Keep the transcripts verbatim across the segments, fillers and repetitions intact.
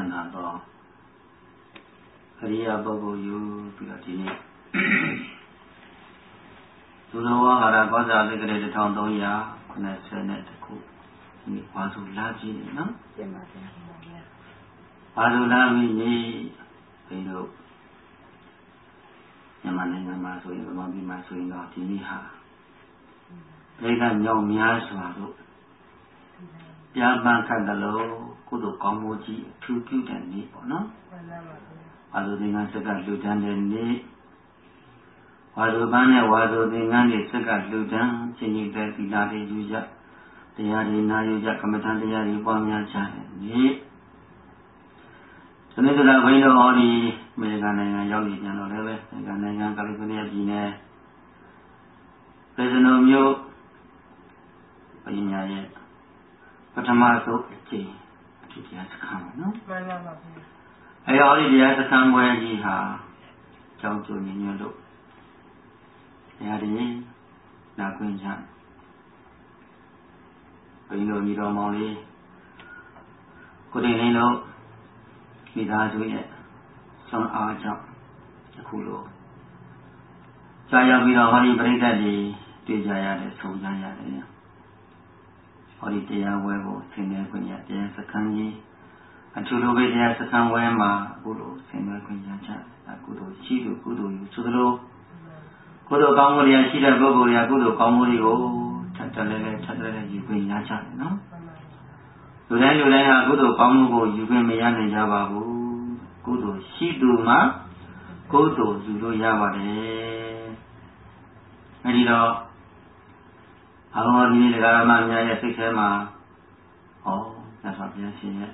မ်းသာသောအရိယာပုဂ္ဂိုလ်ယူပြီးတော့ဒီနေ့သုသောဝါဟာရကောဇာတိကရေတစ်ထောင်သုံးရာခုနှစ်ဆယ်နဲ့တခုဒီဝါစုလာကြည့်နေနော်ပြင်ပါဗျာဝါစုလာပြီးနေပြီးတော့မြန်မာနိုင်ငံမှာဆိုရင်ဗမာပြည်မှာဆိုရင်တော့ဒီနေ့ဟာဒိဋ္ဌညောင်များစွာတို့ပြပန်းခတ်တယ်လို့ကုသိုလ်ကောင်းမှုကြီးအထူးပြုတဲ့နေ့ပေါ့နော်ဝါစုသင်္ကန်းစက်ကလူတန်းတဲ့နေ့ဝါစုပန်းနဲ့ဝါစုသင်္ကန်းတွေစက်ကလူတန်းချင်းချင်းတဲ့သီလတွေယူကြတရားတွေနာယူကြကမ္မထံတရားတွေပွားများကြတဲ့နေ့ဒီနေ့ကဘိန်းတော်ဟောဒီအမေရိကန်နိုင်ငံရောက်နေပြန်တော့လည်းပဲအမေရိကန်နိုင်ငံကယ်လီဖိုးနီးယားပြည်နယ်ပေဇနိုမြို့ပညာရဲ့ပထမဆုံးအကျင့်အထူးတရားစခန်းပါနော်မှန်ပါပါဗျာအဲဟောဒီတရားစခန်းပွဲကြီးဟာကြောင်းကျိုးညညလို့တရားတွေနာခွင့်ချဘိန်းတော်ညီတော်မောင်လေးကိုတင်လင်းတို့မိသားစုရဲ့ဆွမ်းအားကြောင့်အခုလိုကြာရောက်ပြီးတော့ဟောဒီပရိသတ်တွေတွေ့ကြရတယ်ဆုံကြရတယ်ဟောဒီတရားဝဲကိုဆင်နွှဲခွင့်ရတရားစခန်းကြီးအထူးလိုပဲတရားစခန်းဝဲမှာအခုလိုဆင်နွှဲခွင့်ရချအခုလိုရှိသူကုသိုလ်ယူဆိုသလိုကုသိုလ်ကောင်းမှုတွေရှိတဲ့ပုဂ္ဂိုလ်တွေကကုသိုလ်ကောင်းမှုတွေကိုထပ်တလဲလဲထပ်တလဲလဲယူခွင့်ရချတယ်နော်လူတိုင်းလူတိုင်းဟာကုသိုလ်ကောင်းမှုကိုယူခွင့်မရနိုင်ကြပါဘူးကုသိုလ်ရှိသူမှကုသိုလ်ယူလို့ရပါတယ်အဲဒီတော့အလုံးဒီနေ့တရားမှများရဲ့စိတ်ထဲမှာဟောသစ္စာပြန်ရှင်ရဲ့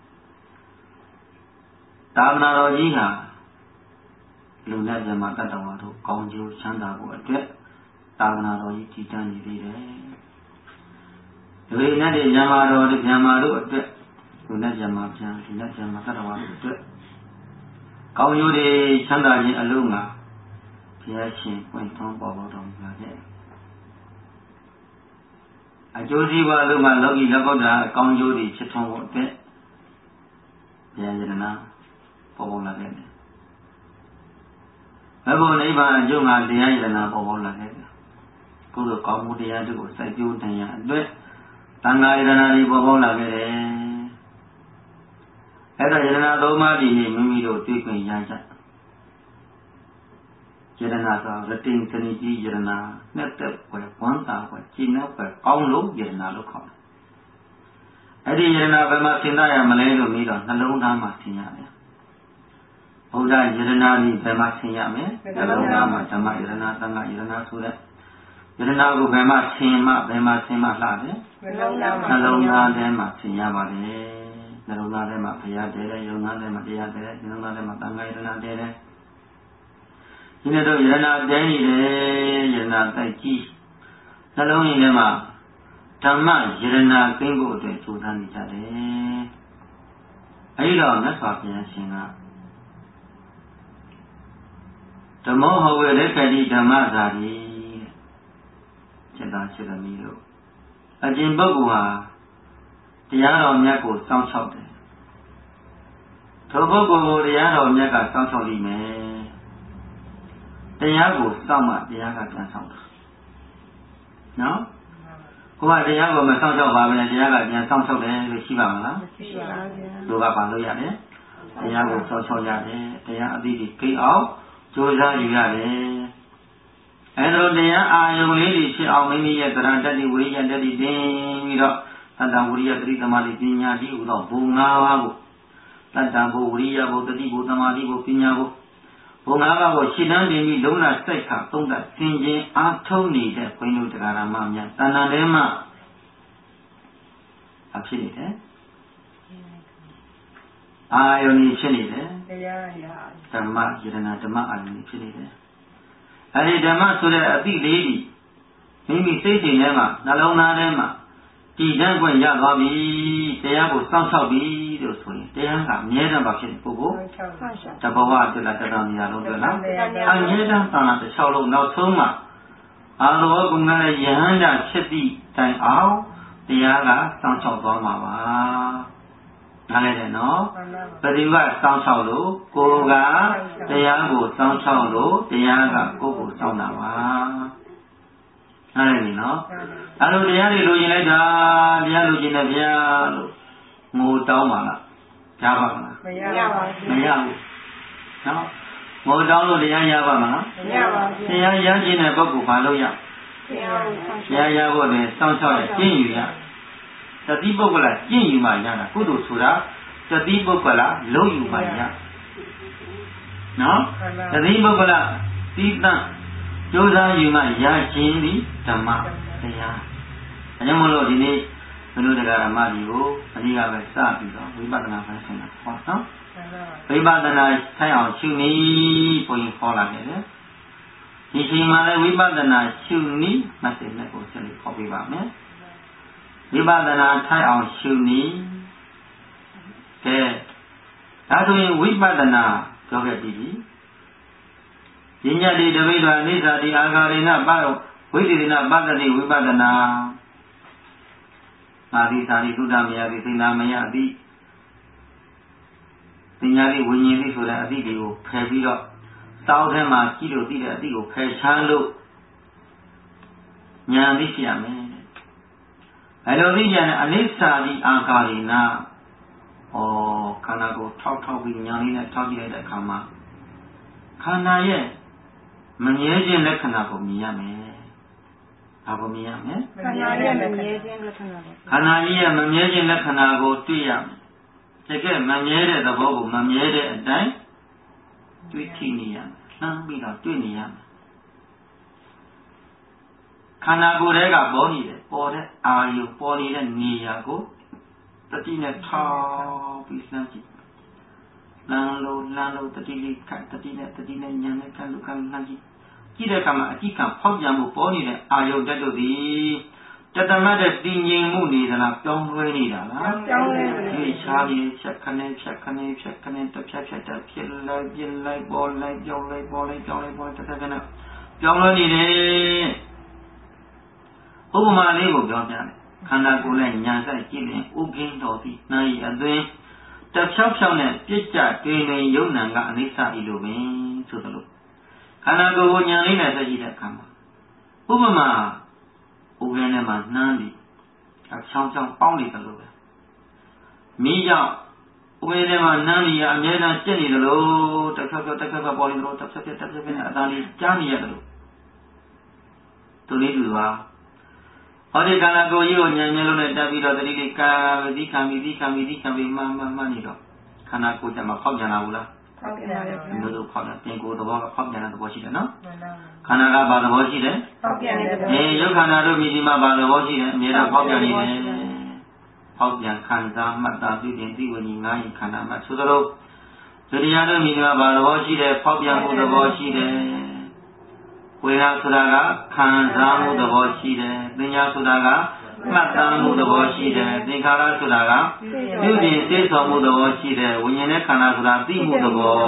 တာမနာတော်ကြီးဟာလူနဲ့ပြမတတ်တော်တို့ကောင်းကျိုးချမ်းသာဖို့အတွက်တာမနာတော်ကြီးတည်တံ့နေသေးတယ်လူတွေနဲ့ဒီဇမတော်ဒီဇမတို့အတွက်လူနဲ့ဇမပြန်ဒီနဲ့ဇမတတ်တော်တို့အတွက်ကောင်းကျိုးတွေချမ်းသာခြင်းအလုံးမှာဘုရားရှင်ပွင့်ထွန်းပေါ်ပေါ်တော်မူပါခဲ့အကျိုးစီးပွားလုံးမှာလောကီလောကုတ္တရာအကောင်းကျိုးတွေဖြစ်ထွန်းဖို့အတွက်ဘုရားယရနာပေါ်ပေါ်လာခဲ့တယ်ဘယ်ဘုံနိဗ္ဗာန်အကျိုးမှာတရားယရနာပေါ်ပေါ်လာခဲ့တယ်ကုသိုလ်ကောင်းမှုတရားတွေကိုစိုက်ပျိုးနိုင်ရအတွက်သံဃာယရနာတွေပေါ်ပေါ်လာခဲ့တယ်အဲ့ဒါယရနာသုံးပါးဒီနေ့မိမိတို့တွေ့ခွင့်ရကြယရနာဆိုရတိန်စနိကြီးယရနာနဲ့တက်ပွဲဝမ်းသာပွဲကျင့်တဲ့ပွဲကောင်းလို့ယရနာလို့ခေါ်တယ်အဲ့ဒီယရနာဘယ်မှာသင်္သာရမလဲလို့ပြီးတော့နှလုံးသားမှာသင်ရမယ်ဘုရားယရနာကြီးဘယ်မှာသင်ရမလဲနှလုံးသားမှာဓမ္မယရနာသံဃာယရနာဆိုတဲ့ယရနာကိုဘယ်မှာသင်မှဘယ်မှာသင်မှလှတယ်နှလုံးသားမှာနှလုံးသားထဲမှာသင်ရပါတယ်နှလုံးသားထဲမှာဘုရားတည်းတယ်ယုံနာထဲမှာတရားတည်းတယ်နှလုံးသားထဲမှာသံဃာယရနာတည်းတယ်ဒီနေ့တော့ယရနာတိုင်းနေတယ်ယရနာတိုက်ကြည့်နှလုံးရင်းထဲမှာဓမ္မယရနာကင်းဖို့အတွက်ကြိုးစားနေကြတယ်အဲဒီတော့မြတ်စွာဘုရားရှင်ကဓမ္မောဟဝေလက်ခတိဓမ္မဇာတိစေတသာစေတမီတို့အကျင့်ပုဂ္ဂိုလ်ဟာတရားတော်မြတ်ကိုစောင့်ရှောက်တယ်ထိုပုဂ္ဂိုလ်ကိုတရားတော်မြတ်ကစောင့်ရှောက်လိမ့်မယ်တရားကိုစောင့်မှတရားကပြန်ဆောင်တာနော်ကိုယ်ကတရားကိုမစောင့်ရှောက်ပါပဲတရားကပြန်စောင့်ရှောက်တယ်လို့ရှိပါမလားမရှိပါဘူးလူကဘာလို့ရလဲတရားကိုစောင့်ရှောက်ရတယ်တရားအသိတွေကိအောင်ကြိုးစားယူရတယ်အဲဒါလိုတရားအာယုံလေးတွေဖြစ်အောင်မိမိရဲ့သရဏတတိဝိရိယတတိတင်ပြီးတော့သတ္တဝိရိယတတိသမာဓိပညာတိဟူသောဘုံ၅ပါးကိုသတ္တဘုဝိရိယဘုတတိဘုသမာဓိဘုပညာဘုဘုံ၅ပါးကိုရှင်းတန်းတင်ပြီးလုံးလာစိတ်ခါသုံးသပ်သင်ခြင်းအားထုတ်နေတဲ့ဘုန်းကြီးတို့တရားဓမ္မများတဏ္ဍာထဲမှာအဖြစ်နေတယ်အာယုန်ဖြစ်နေတယ်တရားရဓမ္မယရနာဓမ္မအာယုန်ဖြစ်နေတယ်အဲဒီဓမ္မဆိုတဲ့အသည့်လေးကြီးမိမိစိတ်ထဲမှာနှလုံးသားထဲမှာတည်တံ့ခွင့်ရသွားပြီတရားကိုစောင့်ရှောက်ပြီလို့ဆိုရင်တရားကအမြဲတမ်းပါဖြစ်တဲ့ပုဂ္ဂိုလ်တဘဝတလားတတမီယာလုံးတွေ့လားအမြဲတမ်းသာတစ်လျှောက်လုံးနောက်ဆုံးမှာအာလောကုငရဲ့ယဟန္တာဖြစ်သည့်တိုင်အောင်တရားကစောင့်ရှောက်သွားမှာပါနားလဲတယ်နော်ပฏิဝတ်စောင်းချောက်လို့ကိုယ်ကတရားကိုစောင်းချောက်လို့တရားကကိုယ်ကိုစောင်းတာပါနားလဲပြီနော်အဲလိုတရားတွေလိုချင်လိုက်တာတရားလိုချင်တယ်ဗျာလို့ငိုတောင်းပါလားရပါမလားမရပါဘူးမရဘူးနော်ငိုတောင်းလို့တရားရပါမလားမရပါဘူးတရားရခြင်းတဲ့ပုဂ္ဂိုလ်ဘာလို့ရတရားရဖို့လည်းစောင့်ရှောက်ရကျင့်ယူရတတိပုဂ္ဂလကျင့်ယူမှရတာကုသိုလ်ဆိုတာတတိပုဂ္ဂလလုံးယူမှရနော်တတိပုဂ္ဂလသီးသန့်ကြိုးစားယူမှရခြင်းဒီဓမ္မတရားအဲကြောင့်မလို့ဒီနေ့ဘုရားတရားဓမ္မကြီးကိုအဓိကပဲစပြီးတော့ဝိပဿနာပိုင်းဆိုင်တာဟောနော်ဝိပဿနာဆိုင်အောင်ရှုနည်းဘုရင်ခေါ်လာတယ်ဒီချိန်မှာလည်းဝိပဿနာရှုနည်းမှတ်တယ်နဲ့ကိုဆက်လက်ခေါ်ပြပါမယ်ဝိပဿနာထိုင်အောင်ရှုနည်းကဲဒါဆိုရင်ဝိပဿနာပြောခဲ့ပြီဒီညတိတပိဋ္ဌာနိစ္စတိအာဂါရိဏပါရောဝိသေသနာပတ္တိဝိပဿနာမာတိသာရိသုဒ္ဓမယတိသိနာမယတိပညာလေးဝိညာဉ်လေးဆိုတဲ့အသည့်တွေကိုဖယ်ပြီးတော့တောင်းထဲမှာကြည့်လို့သိတဲ့အသည့်ကိုဖယ်ရှားလို့ဉာဏ်သိရှိရမယ်ဘယ်လိုသိကြလဲအနိစ္စတိအာဂါရိဏဩခန္ဓာကိုထောက်ထောက်ပြီးဉာဏ်လေးနဲ့ထောက်ကြည့်လိုက်တဲ့အခါမှာခန္ဓာရဲ့မငြဲခြင်းလက္ခဏာကိုမြင်ရမယ်ဘာကိုမြင်ရမလဲခန္ဓာရဲ့မမြဲခြင်းလက္ခဏာကိုခန္ဓာကြီးရဲ့မမြဲခြင်းလက္ခဏာကိုတွေ့ရမယ်တကယ်မမြဲတဲ့သဘောကိုမမြဲတဲ့အတိုင်းတွေ့ထိနေရမယ်နှမ်းပြီးတော့တွေ့နေရမယ်ခန္ဓာကိုယ်ထဲကပေါ်နေတယ်ပေါ်တဲ့အာယုပေါ်နေတဲ့နေရာကိုတတိနဲ့ထောက်ပြီးလှမ်းကြည့်လမ်းလို့လမ်းလို့တတိလေးခတ်တတိနဲ့တတိနဲ့ညာနဲ့ခတ်လို့ခတ်လှမ်းကြည့်ကြည့်တဲ့အခါမှာအကြည့်ခံဖောက်ပြန်မှုပေါ်နေတဲ့အာယုတက်တို့သည်တတမတ်တဲ့တည်ငြိမ်မှုနေသလားပြောင်းလဲနေတာလားပြောင်းလဲနေတယ်ရှားပြီးဖြတ်ခနဲ့ဖြတ်ခနဲ့ဖြတ်ခနဲ့တစ်ဖြတ်ဖြတ်တစ်ဖြစ်လိုက်ပြလိုက်ပေါ်လိုက်ပြောင်းလိုက်ပေါ်လိုက်ပြောင်းလိုက်ပေါ်တစ်ခါကနဲ့ပြောင်းလဲနေတယ်ဥပမာလေးကိုပြောပြတယ်ခန္ဓာကိုယ်နဲ့ညာဆိုင်ကြည့်ရင်ဥကင်းတော်သည်နိုင်အသွင်းတစ်ဖြောက်ဖြောက်နဲ့ပြစ်ကြတွင်တွင်ယုံနံကအနိစ္စဤလိုပင်ဆိုသလိုခန္ဓာကိုယ်ကိုညာလေးနဲ့ဆက်ကြည့်တဲ့အခါမှာဥပမာဥကင်းထဲမှာနှမ်းပြီးအချောင်းချောင်းပေါင်းနေတယ်လို့ပဲမိကြောင့်ဥကင်းထဲမှာနှမ်းပြီးအမြဲတမ်းကျက်နေတယ်လို့တစ်ဖြောက်ဖြောက်တစ်ဖြောက်ဖြောက်ပေါ်နေတယ်လို့တစ်ဖြောက်ဖြောက်တစ်ဖြောက်ဖြောက်နဲ့အတန်လေးကြားနေရတယ်လို့သူလေးသူပါဟောဒီခန္ဓာကိုယ်ကြီးကိုဉာဏ်မျက်လုံးနဲ့တက်ပြီးတော့တတိလေးကာသီခံပြီးသီခံပြီးသီခံပြီးမှမှမှနေတော့ခန္ဓာကိုယ်ကျမှဖောက်ပြန်လာဘူးလားဖောက်ပြန်တယ်ဒီလိုဖောက်ပြန်ပြင်ကိုယ်သဘောကဖောက်ပြန်တဲ့သဘောရှိတယ်နော်ခန္ဓာကဘာသဘောရှိတယ်ဖောက်ပြန်တဲ့သဘောအေးရုပ်ခန္ဓာတို့မြည်ဒီမှာဘာသဘောရှိတယ်အမြဲတမ်းဖောက်ပြန်နေတယ်ဖောက်ပြန်ခံစားမှတ်သားပြီးပြင်သိဝိညာဉ်ငါးရင်ခန္ဓာမှာသို့သောဒုတိယတို့မြည်ဒီမှာဘာသဘောရှိတယ်ဖောက်ပြန်မှုသဘောရှိတယ်ဝေဒနာဆိုတာကခံစားမှုသဘောရှိတယ်ပညာဆိုတာကမှတ်သားမှုသဘောရှိတယ်သင်္ခါရဆိုတာကပြုပြင်သိဆောင်မှုသဘောရှိတယ်ဝိညာဉ်နဲ့ခန္ဓာဆိုတာသိမှုသဘော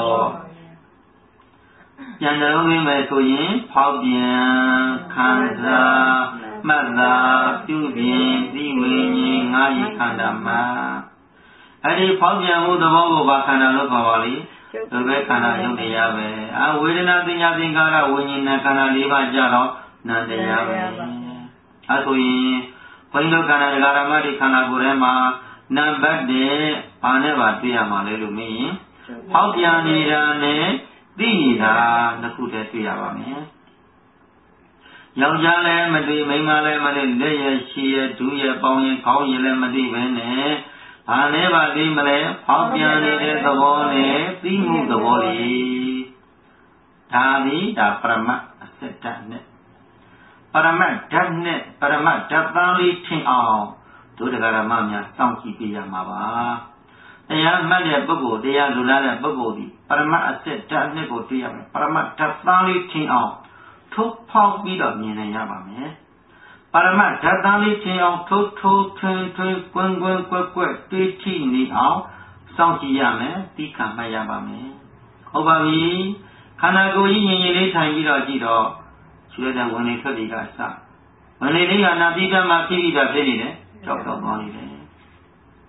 ဉာဏ်တော်ရင်းမယ်ဆိုရင်ဖောက်ပြန်ခံစားမှတ်သားပြုပြင်သိဝိညာဉ်ငါးရည်ခန္ဓာမှာအဲ့ဒီဖောက်ပြန်မှုသဘောကိုဘာခန္ဓာလို့ခေါ်ပါလိမ့်ဒုက္ခခန္ဓာယုတ်တရားပဲအာဝေဒနာပညာသင်္ခါရဝိညာဉ်နဲ့ခန္ဓာ၄ပါးကြတော့နာမ်တရားပဲအဲဆိုရင်ဘုန်းကြီးတို့ခန္ဓာဒကာရမတိခန္ဓာကိုယ်ထဲမှာနံပါတ်တဲ့ဘာနဲ့ပါတွေ့ရမှာလဲလို့မင်းရင်ဟောက်ပြန်နေတာနဲ့သိနေတာနှစ်ခုတည်းတွေ့ရပါမယ်ယောက်ျားလည်းမတွေ့မိန်းမလည်းမတွေ့လက်ရရှိရဒူးရပေါင်းရခေါင်းရလည်းမသိဘဲနဲ့ဘာနဲ့ပါသိမလဲဟောက်ပြန်နေတဲ့သဘောနဲ့သိမှုသဘောလေးဒါသည်ဒါပရမတ်အစတ္တနဲ့ပရမတ်ဓာတ်နဲ့ပရမတ်ဓာတ်သားလေးထင်အောင်ဒုဒဂရမများစောင့်ကြည့်ပြရမှာပါတရားမှတ်တဲ့ပုဂ္ဂိုလ်တရားလူလားတဲ့ပုဂ္ဂိုလ်ဒီပရမတ်အစတ္တနဲ့ကိုတွေ့ရမယ်ပရမတ်ဓာတ်သားလေးထင်အောင်ထုတ်ဖောက်ပြီးတော့မြင်နိုင်ရပါမယ်ပရမတ်ဓာတ်သားလေးထင်အောင်ထုတ်ထုတ်ထွန်းထွန်းကွန်းကွန်းကွက်ကွက်တွေးထိနေအောင်စောင့်ကြည့်ရမယ်သိခံမှတ်ရပါမယ်ဟုတ်ပါပြီခန္ဓာကိုယ်ကြီးငြိမ်ငြိမ်လေးထိုင်ပြီးတော့ကြည့်တော့ကျွေးတဲ့ဝင်လေထွက်တွေကစဝင်လေလေးကနာတိတမှာဖြစ်ပြီးတော့ဖြစ်နေတယ်ကြောက်တော့သွားနေတယ်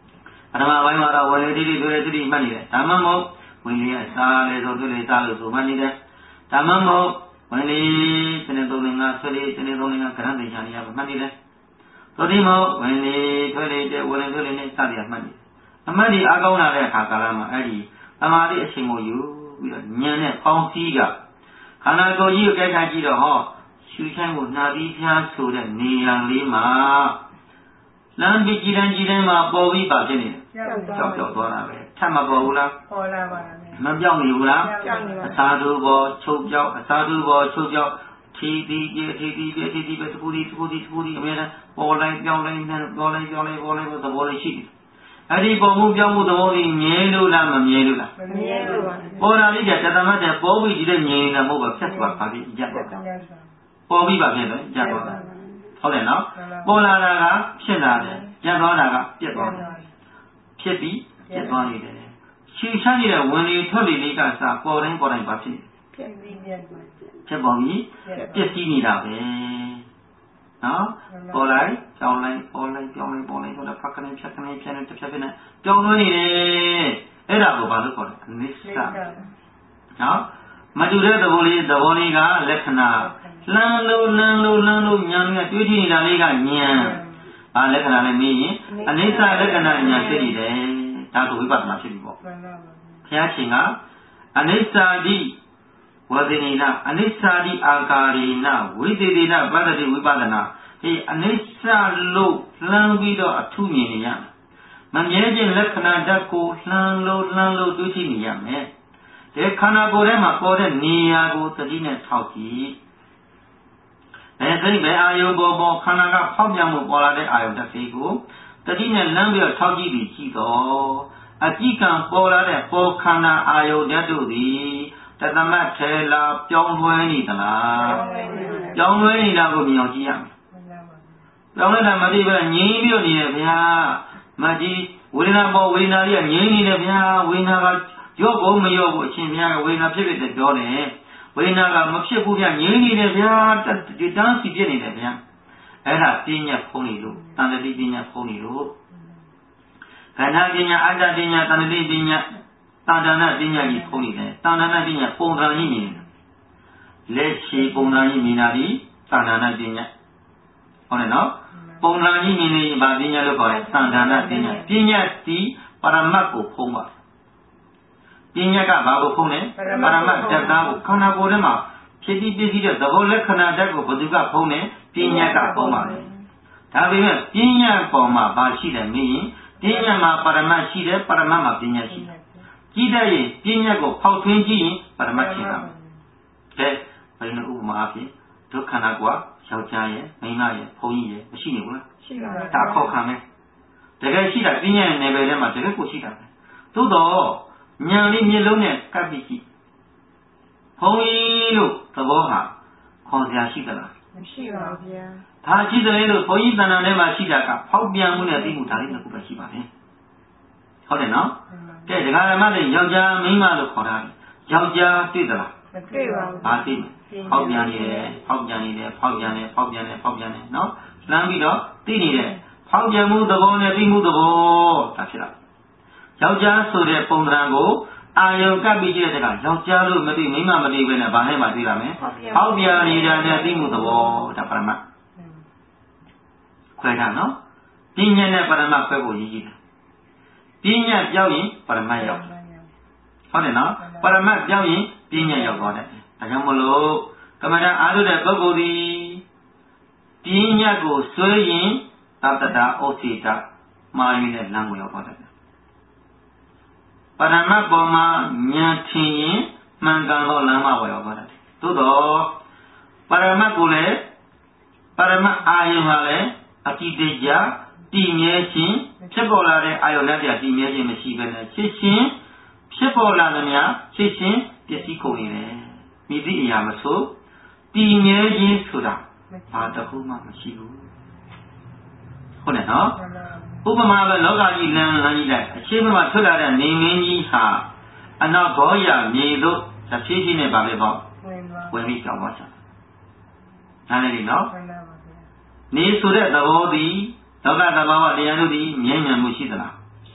ပထမပိုင်းမှာတော့ဝင်လေတိတိတွေ့လေတိတိမှတ်နေတယ်ဒါမှမဟုတ်ဝင်လေအစားလေဆိုတွေ့လေစားလို့ဆိုမှတ်နေတယ်ဒါမှမဟုတ်ဝင်လေစနေသုံးနေငါဆွေလေစနေသုံးနေငါကရဏတေချာနေရမှတ်နေတယ်သို့ဒီမဟုတ်ဝင်လေတွေ့လေတဲ့ဝင်လေတွေ့လေနဲ့စသည်မှတ်နေအမှတ်ဒီအားကောင်းလာတဲ့အခါကာလမှာအဲ့ဒီသမာဓိအချိန်ကိုယူပြီးတော့ဉာဏ်နဲ့ပေါင်းစည်းကခန္ဓာကိုယ်ကြီးကိုကြိုက်ခါကြည့်တော့ဟောရှုချမ်းကိုနှာပြီးဖျားဆိုတဲ့နေရာလေးမှာလမ်းပြီးကြည်တန်းကြည်တန်းမှာပေါ်ပြီးပါဖြစ်နေတယ်ကြောက်ကြောက်သွားတာပဲထပ်မပေါ်ဘူးလားပေါ်လာပါလားမပြောင်းနေဘူးလားပြောင်းနေပါအသာတူပေါ်ချုပ်ပြောက်အသာတူပေါ်ချုပ်ပြောက်ထီတီပြေထီတီပြေထီတီပြေသကူတီသကူတီသကူတီအမြဲတမ်းပေါ်လိုက်ပြောင်းလိုက်နဲ့ပေါ်လိုက်ပြောင်းလိုက်ပေါ်လိုက်သဘောလေးရှိတယ်အဲ့ဒီပုံမှုပြောင်းမှုသဘောကြီးမြဲလို့လားမမြဲလို့လားမမြဲလို့ပါပေါ်လာပြီးကြတသမတ်တဲ့ပေါ်ပြီးဒီတဲ့ငြိမ်နေတာမဟုတ်ပါဖြတ်သွားပါပြီကြက်သွားပေါ်ပြီးပါဖြစ်တယ်ကြက်သွားတာဟုတ်တယ်နော်ပေါ်လာတာကဖြစ်လာတယ်ကြက်သွားတာကပြက်သွားတယ်ဖြစ်ပြီးပြက်သွားနေတယ်ရှည်ချနေတဲ့ဝင်လေထွက်လေလေးကစားပေါ်တိုင်းပေါ်တိုင်းပါဖြစ်ဖြစ်ပြီးပြက်သွားဖြစ်ပေါ်ပြီးပြက်စီးနေတာပဲနော်ပေါ်လိုက်ကြောင်းလိုက်ပေါ်လိုက်ကြောင်းလိုက်ပေါ်လိုက်တော့ဖက်ကနေဖြတ်ကနေဖြတ်နေတစ်ဖြတ်ဖြတ်နေကြောင်းသွင်းနေတယ်အဲ့ဒါကိုဘာလို့ခေါ်လဲအနိစ္စနော်မတူတဲ့သဘောလေးသဘောလေးကလက္ခဏာလှမ်းလို့လှမ်းလို့လှမ်းလို့ညာနဲ့တွေးကြည့်နေတာလေးကညာဘာလက္ခဏာလဲမေးရင်အနိစ္စလက္ခဏာညာဖြစ်နေတယ်ဒါဆိုဝိပဿနာဖြစ်ပြီပေါ့ဘုရားရှင်ကအနိစ္စတိဝေဒိနာအနိစ္စတိအာကာရိနဝိသေတိနပတ္တိဝိပဿနာဒီအနိစ္စလို့လှမ်းပြီးတော့အထုမြင်နေရမမြဲခြင်းလက္ခဏာဓာတ်ကိုလှမ်းလို့လှမ်းလို့တွေးကြည့်နေရမယ်ဒီခန္ဓာကိုယ်ထဲမှာပေါ်တဲ့နေရာကိုသတိနဲ့ထောက်ကြည့်ဘယ်စိတ်ဘယ်အာယုံပေါ်ပေါ်ခန္ဓာကဖောက်ပြန်မှုပေါ်လာတဲ့အာယုံတစ်စိတ်ကိုသတိနဲ့လမ်းပြီးတော့ထောက်ကြည့်ပြီးကြည့်တော့အကြည့်ကံပေါ်လာတဲ့ပေါ်ခန္ဓာအာယုံတဲ့တို့သည်တသမတ်ထဲလာပြောင်းလဲနေသလားပြောင်းလဲနေတာကိုမြင်အောင်ကြည့်ရမယ်ပြောင်းလဲတာမသိပဲငြိမ်းပြီးတော့နေတယ်ဗျာမကြည့်ဝေဒနာပေါ်ဝေဒနာကြီးကငြိမ်းနေတယ်ဗျာဝေဒနာကရော့ဖို့မရော့ဘူးအရှင်ဗျာဝေဒနာဖြစ်ဖြစ်ပြောတယ်ဝေဒနာကမဖြစ်ဘူးဗျာငြိမ်းနေတယ်ဗျာဒီတန်းစီဖြစ်နေတယ်ဗျာအဲ့ဒါပညာဖုံးနေလို့တန်တတိပညာဖုံးနေလို့ခန္ဓာပညာအတ္တပညာတန်တတိပညာတာဒနာပညာကြီးဖုံးနေတယ်တာဒနာပညာပုံသဏ္ဍာန်ကြီးမြင်တယ်လက်ရှိပုံသဏ္ဍာန်ကြီးမြင်တာဒီတာဒနာပညာဟုတ်တယ်နော်ပုံသဏ္ဍာန်ကြီးမြင်နေဘာပညာလို့ခေါ်လဲတာဒနာပညာပညာဒီပရမတ်ကိုဖုံးပါပညာကဘာကိုဖုံးလဲပရမတ်ဓာတ်သားကိုခန္ဓာကိုယ်ထဲမှာဖြစ်ပြီးပြည့်စည်တဲ့သဘောလက္ခဏာဓာတ်ကိုဘယ်သူကဖုံးလဲပညာကဖုံးပါလေဒါပေမဲ့ပညာပေါ်မှာဘာရှိတယ်မင်းရင်ပညာမှာပရမတ်ရှိတယ်ပရမတ်မှာပညာရှိတယ်ကြည့်တဲ့ရင်ပညာကိုဖောက်ထွင်းကြည့်ရင်ပရမတ်ဖြစ်တာကဲဘယ်လိုဥပမာအဖြစ်ဒုက္ခနာကွာယောက်ျားရဲ့မိန်းမရဲ့ဘုန်းကြီးရဲ့မရှိနေဘူးလားရှိပါဘူးဒါခောက်ခံမယ်တကယ်ရှိတာပညာရဲ့နယ်ပယ်ထဲမှာတကယ်ကိုရှိတာပဲသို့တော့ဉာဏ်လေးမျက်လုံးနဲ့ကပ်ပြီးကြည့်ဘုန်းကြီးလို့သဘောဟာခေါ်စရာရှိသလားမရှိပါဘူးဗျာဒါရှိတယ်လို့ဘုန်းကြီးတဏ္ဍာထဲမှာရှိတာကဖောက်ပြန်မှုနဲ့သိမှုဒါလေးတစ်ခုပဲရှိပါလေဟုတ်တယ်နော်ကဲဒကာဓမ္မတွေယောက်ျားမိန်းမလို့ခေါ်တာယောက်ျားတွေ့သလားမတွေ့ပါဘူးဘာသိဖောက်ပြန်နေတယ်ဖောက်ပြန်နေတယ်ဖောက်ပြန်နေဖောက်ပြန်နေဖောက်ပြန်နေနော်လှမ်းပြီးတော့သိနေတယ်ဖောက်ပြန်မှုသဘောနဲ့သိမှုသဘောဒါဖြစ်လာယောက်ျားဆိုတဲ့ပုံသဏ္ဍာန်ကိုအာယုံကပ်ပြီးကြည့်တဲ့အခါယောက်ျားလို့မသိမိန်းမမသိဘဲနဲ့ဘာနဲ့မှတွေ့လာမယ်ဖောက်ပြန်နေတာနဲ့သိမှုသဘောဒါပရမတ်ခွဲတာနော်ပညာနဲ့ပရမတ်ခွဲဖို့ရည်ကြီးတယ်ပညာပြောင်းရင်ပရမတ်ရောက်ဟုတ်တယ်နော်ပရမတ်ပြောင်းရင်ပညာရောက်သွားတယ်ဒါကြောင့်မလို့ကမ္မဋ္ဌာန်းအားထုတ်တဲ့ပုဂ္ဂိုလ်ဒီပညာကိုဆွဲရင်သတ္တတာဩစီတာမာယွနဲ့လမ်းကိုရောက်သွားတယ်ပရမတ်ပေါ်မှာဉာဏ်ထင်ရင်မှန်ကန်သောလမ်းမပေါ်ရောက်သွားတယ်သို့တော့ပရမတ်ကိုလည်းပရမတ်အာယုံဟာလည်းအတိတ်ကြတည်မြဲခြင်းဖြစ်ပေါ်လာတဲ့အာယုန်နဲ့တည်မြဲခြင်းမရှိဘဲနဲ့ဖြစ်ခြင်းဖြစ်ပေါ်လာတဲ့များဖြစ်ခြင်းပျက်စီးကုန်နေတယ်မိသည့်အရာမဆိုတည်မြဲခြင်းဆိုတာဘာတစ်ခုမှမရှိဘူးဟုတ်တယ်နော်ဥပမာပဲလောကကြီးလမ်းလမ်းကြီးလိုက်အချင်းမှာထွက်လာတဲ့နေမင်းကြီးဟာအနောက်ဘောရမြေတို့တစ်ဖြည်းဖြည်းနဲ့ဗာပဲပေါ့ဝင်ပြီးကြောက်သွားချင်နားလည်ပြီနော်နေဆိုတဲ့သဘောသည်လောကသဘာဝတရားတို့သည်မြဲမြံမှုရှိသလားရှိပါ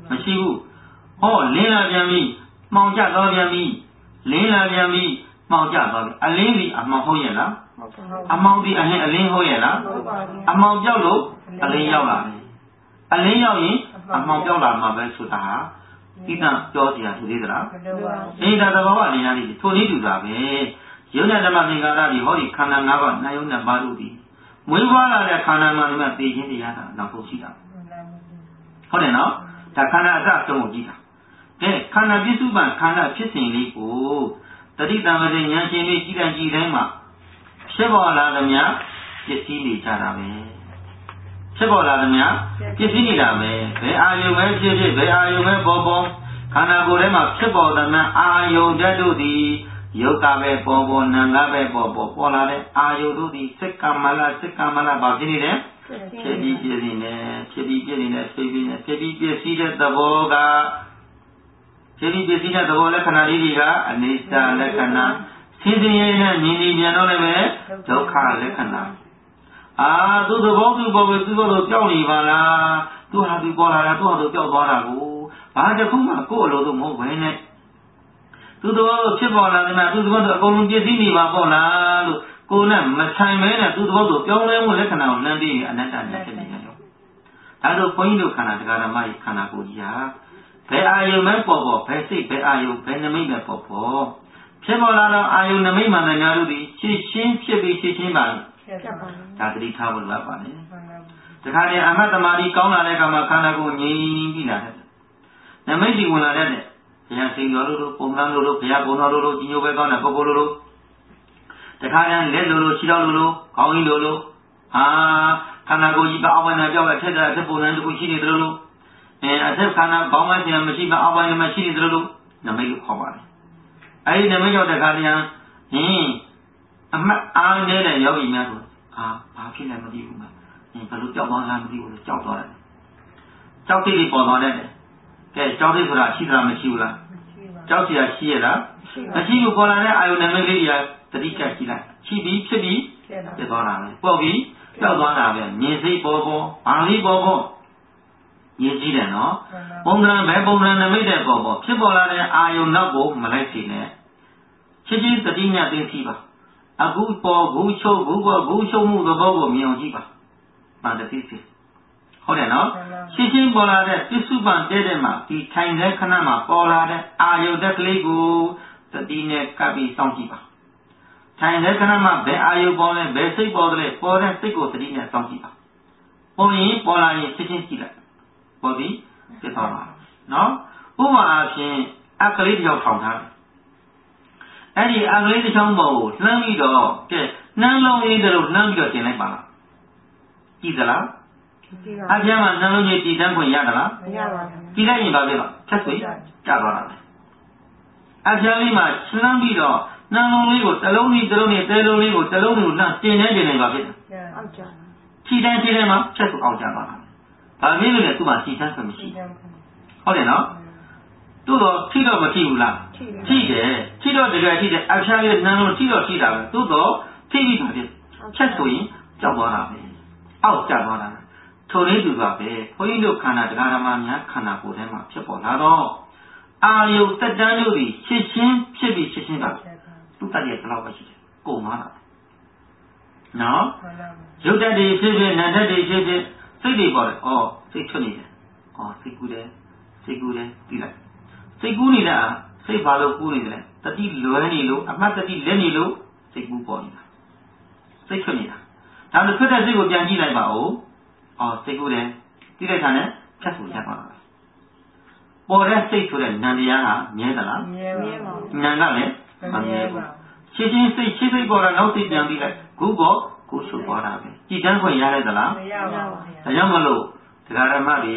မရှိဘူးဟောလင်းလာပြန်ပြီမှောင်ကျသွားပြန်ပြီလင်းလာပြန်ပြီမှောင်ကျသွားပြီအလင်းဒီအမှောင်ဟုတ်ရဲ့လားအမှောင်ဒီအလင်းအလင်းဟုတ်ရဲ့လားအမှောင်ပြောက်လို့အလင်းရောက်လာတယ်အလင်းရောက်ရင်အမှောင်ပြောက်လာမှာပဲဆိုတာဟာဣဒံပြောစရာရှိသေးသလားအေးဒါသဘောဝတရားလေးထိုနည်းတူတာပဲယုံနာဓမ္မသင်္ကာရဒီဟောဒီခန္ဓာ၅ပါးနာယုံနဲ့ပါလို့ဒီမွေးဖွားလာတဲ့ခန္ဓာမှန်မှသိခြင်းတရားကနောက်ဆုံးရှိတာဟုတ်တယ်နော်ဒါခန္ဓာအစအဆုံးကိုကြည့်တာကဲခန္ဓာပြစ္စုပန်ခန္ဓာဖြစ်စဉ်လေးကိုတတိတံဝတိဉာဏ်ရှင်လေးကြည်တိုင်းကြည်တိုင်းမှာဖြစ်ပေါ်လာသမျှပစ္စည်းနေကြတာပဲဖြစ်ပေါ်လာသမျှပစ္စည်းနေတာပဲဘယ်အာယုံပဲဖြစ်ဖြစ်ဘယ်အာယုံပဲပေါ်ပေါ်ခန္ဓာကိုယ်ထဲမှာဖြစ်ပေါ်သမျှအာယုံဓာတ်တို့သည်ယုတ်ကပဲပေါ်ပေါ်နာမ်ကပဲပေါ်ပေါ်ပေါ်လာတဲ့အာယုတို့သည်စိတ်ကမလစိတ်ကမလဘာဖြစ်နေလဲဖြစ်ပြီးပြည့်နေတယ်ဖြစ်ပြီးပြည့်နေတဲ့စိတ်ပြီးနေဖြစ်ပြီးပြည့်စည်တဲ့သဘောကဖြစ်ပြီးပြည့်စည်တဲ့သဘောလက္ခဏာလေးတွေကအနိစ္စလက္ခဏာဆင်းရဲနဲ့မြင်နေပြန်တော့လည်းပဲဒုက္ခလက္ခဏာအာသူသဘောသူပေါ်ပြီးသူ့လိုပြောင်းနေပါလားသူဟာသူပေါ်လာတာသူဟာသူပြောက်သွားတာကိုဘာတခုမှကိုယ်အလိုလိုမဟုတ်ဘဲနဲ့သူတော်ဖြစ်ပေါ်လာတယ်မှာသူတော်တို့အကုန်လုံးပြည့်စည်နေပါပေါ့လားလို့ကိုယ်နဲ့မဆိုင်မဲနဲ့သူတော်တို့ပြောင်းလဲမှုလက္ခဏာကိုလမ်းပြီးအနတ္တနဲ့ဖြစ်နေတယ်လို့ဒါဆိုဘုန်းကြီးတို့ခန္ဓာတရားဓမ္မရဲ့ခန္ဓာကိုယ်ကြီးဟာဘယ်အာယုံမဲပေါ်ပေါ်ဘယ်စိတ်ဘယ်အာယုံဘယ်နမိတ်ပဲပေါ်ပေါ်ဖြစ်ပေါ်လာတော့အာယုံနမိတ်မှန်တဲ့များတို့ဒီရှင်းရှင်းဖြစ်ပြီးရှင်းရှင်းပါလို့ဒါသတိထားဖို့လိုပါနဲ့တခါတည်းအမတ်တမာရီကောင်းလာတဲ့အခါမှာခန္ဓာကိုယ်ငြိမ်ပြီးလာတယ်နမိတ်ဒီဝင်လာတဲ့ဘုရားစိန်တော်တို့ပုံစံတို့ဘုရားဘုံတော်တို့ကြီးညိုပဲကောင်းတဲ့ပုဂ္ဂိုလ်တို့တခါတည်းလက်လိုလိုခြေတော်လိုလိုခေါင်းကြီးလိုလိုအာခန္ဓာကိုယ်ကြီးကအောက်ပိုင်းမှာပြောက်တဲ့ထက်တဲ့အထက်ပုံစံတစ်ခုရှိနေတယ်လို့အဲအထက်ခန္ဓာခေါင်းပိုင်းပြန်မရှိမှအောက်ပိုင်းမှာရှိနေတယ်လို့နမိတ်ကိုခေါ်ပါတယ်အဲဒီနမိတ်ရောက်တဲ့ခါတည်းဟင်းအမှတ်အားနေတဲ့ယောဂီများဆိုအာဘာဖြစ်လဲမသိဘူးမှာဘယ်လိုကြောက်သွားလားမသိဘူးလို့ကြောက်သွားတယ်ကြောက်တိတ်ပေါ်သွားတယ်ကဲကြောက်တိတ်ဆိုတာရှိသလားမရှိဘူးလားကြောက်เสียရှိရလားမရှိဘူးပေါ်လာတဲ့အာယုန်နမိတ်လေးကြီးတတိကရှိလိုက်ရှိပြီးဖြစ်ပြီးဖြစ်သွားတာပဲပေါ့ပြီးကြောက်သွားတာပဲမြင်စိတ်ပေါ်ပေါ်ဘာလေးပေါ်ပေါ်မြင်ကြည့်တယ်နော်ပုံစံပဲပုံစံနမိတ်တဲ့ပေါ်ပေါ်ဖြစ်ပေါ်လာတဲ့အာယုန်နောက်ကိုမလိုက်စေနဲ့ချစ်ချင်းတတိမြတ်သိသိပါအခုပေါ်ဘူးချုပ်ဘူးပေါ်ဘူးချုပ်မှုသဘောကိုမြင်အောင်ကြည့်ပါ။ပါတတိစီဟုတ်တယ်နော်ရှင်းရှင်းပေါ်လာတဲ့ပစ္စုပန်တဲ့တဲ့မှာဒီထိုင်တဲ့ခဏမှာပေါ်လာတဲ့အာယုတက်ကလေးကိုတတိနဲ့ကပ်ပြီးစောင့်ကြည့်ပါ။ထိုင်တဲ့ခဏမှာဘယ်အာယုပေါ်လဲဘယ်စိတ်ပေါ်လဲပေါ်တဲ့စိတ်ကိုတတိနဲ့စောင့်ကြည့်ပါ။ပေါ်ရင်ပေါ်လာရင်ရှင်းရှင်းကြည့်လိုက်။ပေါ်ပြီးပြသွားပါနော်။ဥပမာအားဖြင့်အကလေးတစ်ယောက်ထောင်ထားတယ်အဲ့ဒီအကလေးတစ်ချောင်းပေါ်ကိုလှမ်းပြီးတော့ကဲနှမ်းလုံးလေးတို့လှမ်းပြီးတော့တင်လိုက်ပါလားကြည့်သလားကြည့်ပါအပြားမှာနှမ်းလုံးကြီးတည်တန်းခွင့်ရသလားမရပါဘူးကြည့်လိုက်ရင်ဘာဖြစ်လဲချက်ဆွေကျသွားတာပဲအပြားလေးမှာလှမ်းပြီးတော့နှမ်းလုံးလေးကိုတစ်လုံးကြီးတစ်လုံးနဲ့တဲလုံးလေးကိုတစ်လုံးကိုလှမ်းတင်နေတင်နေပါဖြစ်တယ်အောက်ကျခြေတန်းခြေတန်းမှာချက်ဆွအောက်ကျသွားတာဘာဖြစ်လို့လဲသူ့မှာခြေတန်းဆွမရှိဟုတ်တယ်နော်တို့တော့ထိတော့မထိဘူးလားထိတယ်ထိတော့တကယ်ထိတယ်အဖျားလေးနှမ်းလို့ထိတော့ထိတာပဲတို့တော့ထိပြီးပါဖြစ်ချက်ဆိုရင်ကြောက်သွားတာပဲအောက်ကျသွားတာထုံလေးတူပါပဲခွင်းတို့ခန္ဓာတရားဓမ္မများခန္ဓာကိုယ်ထဲမှာဖြစ်ပေါ်လာတော့အာယုတက်တန်းတို့ဒီရှင်းရှင်းဖြစ်ပြီးရှင်းရှင်းပါသူ့တည်းရဲ့ဘယ်လောက်ပဲရှိတယ်ကုန်သွားတာနော်ရုပ်တည်းတွေဖြစ်ဖြစ်နာမ်တည်းတွေဖြစ်ဖြစ်စိတ်တွေပေါ်တယ်ဩစိတ်ထွက်နေတယ်ဩစိတ်ကူးတယ်စိတ်ကူးတယ်ပြီးလိုက်စိတ်ကူးနေတာစိတ်ဘာလို့ကူးနေတယ်တတိလွယ်နေလို့အမှတ်တတိလက်နေလို့စိတ်ကူးပေါ်နေတာစိတ်ထွက်နေတာဒါလို့ထွက်တဲ့စိတ်ကိုပြန်ကြည့်လိုက်ပါဦးအော်စိတ်ကူးတယ်ကြည့်လိုက်တာနဲ့ဖြတ်ဖို့ရပါလားပေါ်တဲ့စိတ်ဆိုတဲ့နံတရားကမြဲသလားမြဲပါဘူးနံကလည်းမမြဲဘူးရှင်းရှင်းစိတ်ရှင်းစိတ်ပေါ်တာနောက်စိတ်ပြန်ပြီးလိုက်ခုပေါ်ခုဆုသွားတာပဲကြည်တန်းခွင့်ရလိုက်သလားမရပါဘူးဒါကြောင့်မလို့တရားဓမ္မတွေ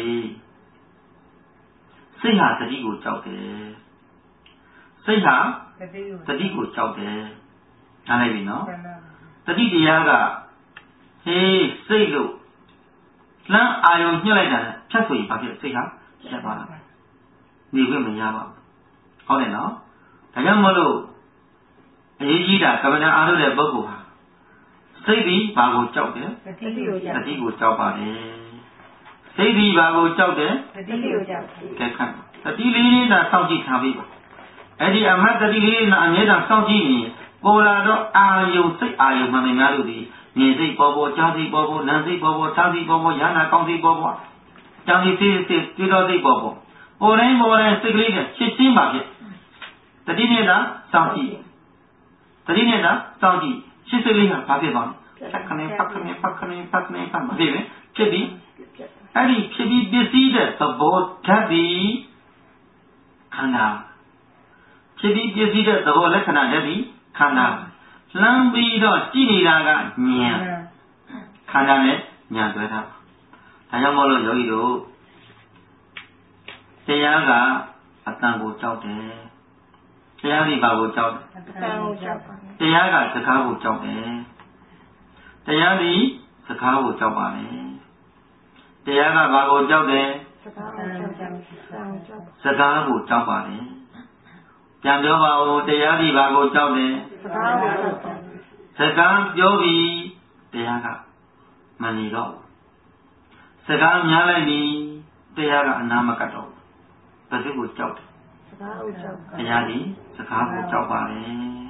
စိတ်ဟာတတိကိုကြောက်တယ်စိတ်ဟာတတိကိုကြောက်တယ်နားလည်ပြီနော်တတိတရားကဟေးစိတ်လို့လမ်းအာယုံညှက်လိုက်တာဖြတ်ဆိုရင်ဘာဖြစ်စိတ်ဟာရှက်သွားတာနေခွင့်မရပါဘူးဟုတ်တယ်နော်ဒါကြောင့်မလို့အရေးကြီးတာကမ္မဋ္ဌာန်းအားထုတ်တဲ့ပုဂ္ဂိုလ်ဟာစိတ်ပြီးဘာကိုကြောက်တယ်တတိကိုကြောက်တတိကိုကြောက်ပါတယ်စိတ်ဒီဘာကိုကြောက်တယ်တတိကိုကြောက်တယ်ကဲခန့်တတိလေးလေးသာစောင့်ကြည့်ထားပြီးပါအဲ့ဒီအမတ်တတိလေးနဲ့အမြဲတမ်းစောင့်ကြည့်ရင်ပေါ်လာတော့အာယုစိတ်အာယုမှန်မှန်များလို့ဒီမြင်စိတ်ပေါ်ပေါ်ကြားစိတ်ပေါ်ပေါ်နားစိတ်ပေါ်ပေါ်စားစိတ်ပေါ်ပေါ်ရဟနာကောင်းစိတ်ပေါ်ပေါ်ကြောင်စိတ်စိတ်စိတ်ကြွတော်စိတ်ပေါ်ပေါ်ပေါ်တိုင်းပေါ်တိုင်းစိတ်ကလေးနဲ့ချစ်ချင်းပါဖြစ်တတိနဲ့သာစောင့်ကြည့်တတိနဲ့သာစောင့်ကြည့်ချစ်စိတ်လေးကဘာဖြစ်သွားလဲခဏဖက်ခဏဖက်ခဏဖက်ခဏဖက်မဖြစ်ဘူးဖြစ်ပြီးအဲ့ဒီဖြစ်ပြီးပစ္စည်းတဲ့သဘောဓာတ်ဒီခန္ဓာဖြစ်ပြီးပစ္စည်းတဲ့သဘောလက္ခဏာဓာတ်ဒီခန္ဓာလမ်းပြီးတော့ကြည့်နေတာကဉာဏ်ခန္ဓာနဲ့ဉာဏ်တွေ့တာဒါကြောင့်မို့လို့ယောဂီတို့တရားကအတန်ကိုကြောက်တယ်တရားဒီဘာကိုကြောက်တယ်အတန်ကိုကြောက်ပါတရားကစကားကိုကြောက်တယ်တရားဒီစကားကိုကြောက်ပါလေတရားကဘာကိုကြောက်တယ်စကားကိုကြောက်တယ်စကားကိုကြောက်ပါလေပြန်ပြောပါဦးတရားဒီဘာကိုကြောက်တယ်စကားကိုကြောက်တယ်စကားပြောပြီးတရားကမနေတော့စကားများလိုက်ပြီးတရားကအနာမကတ်တော့ဘယ်သူကိုကြောက်တယ်စကားကိုကြောက်တယ်တရားဒီစကားကိုကြောက်ပါလေ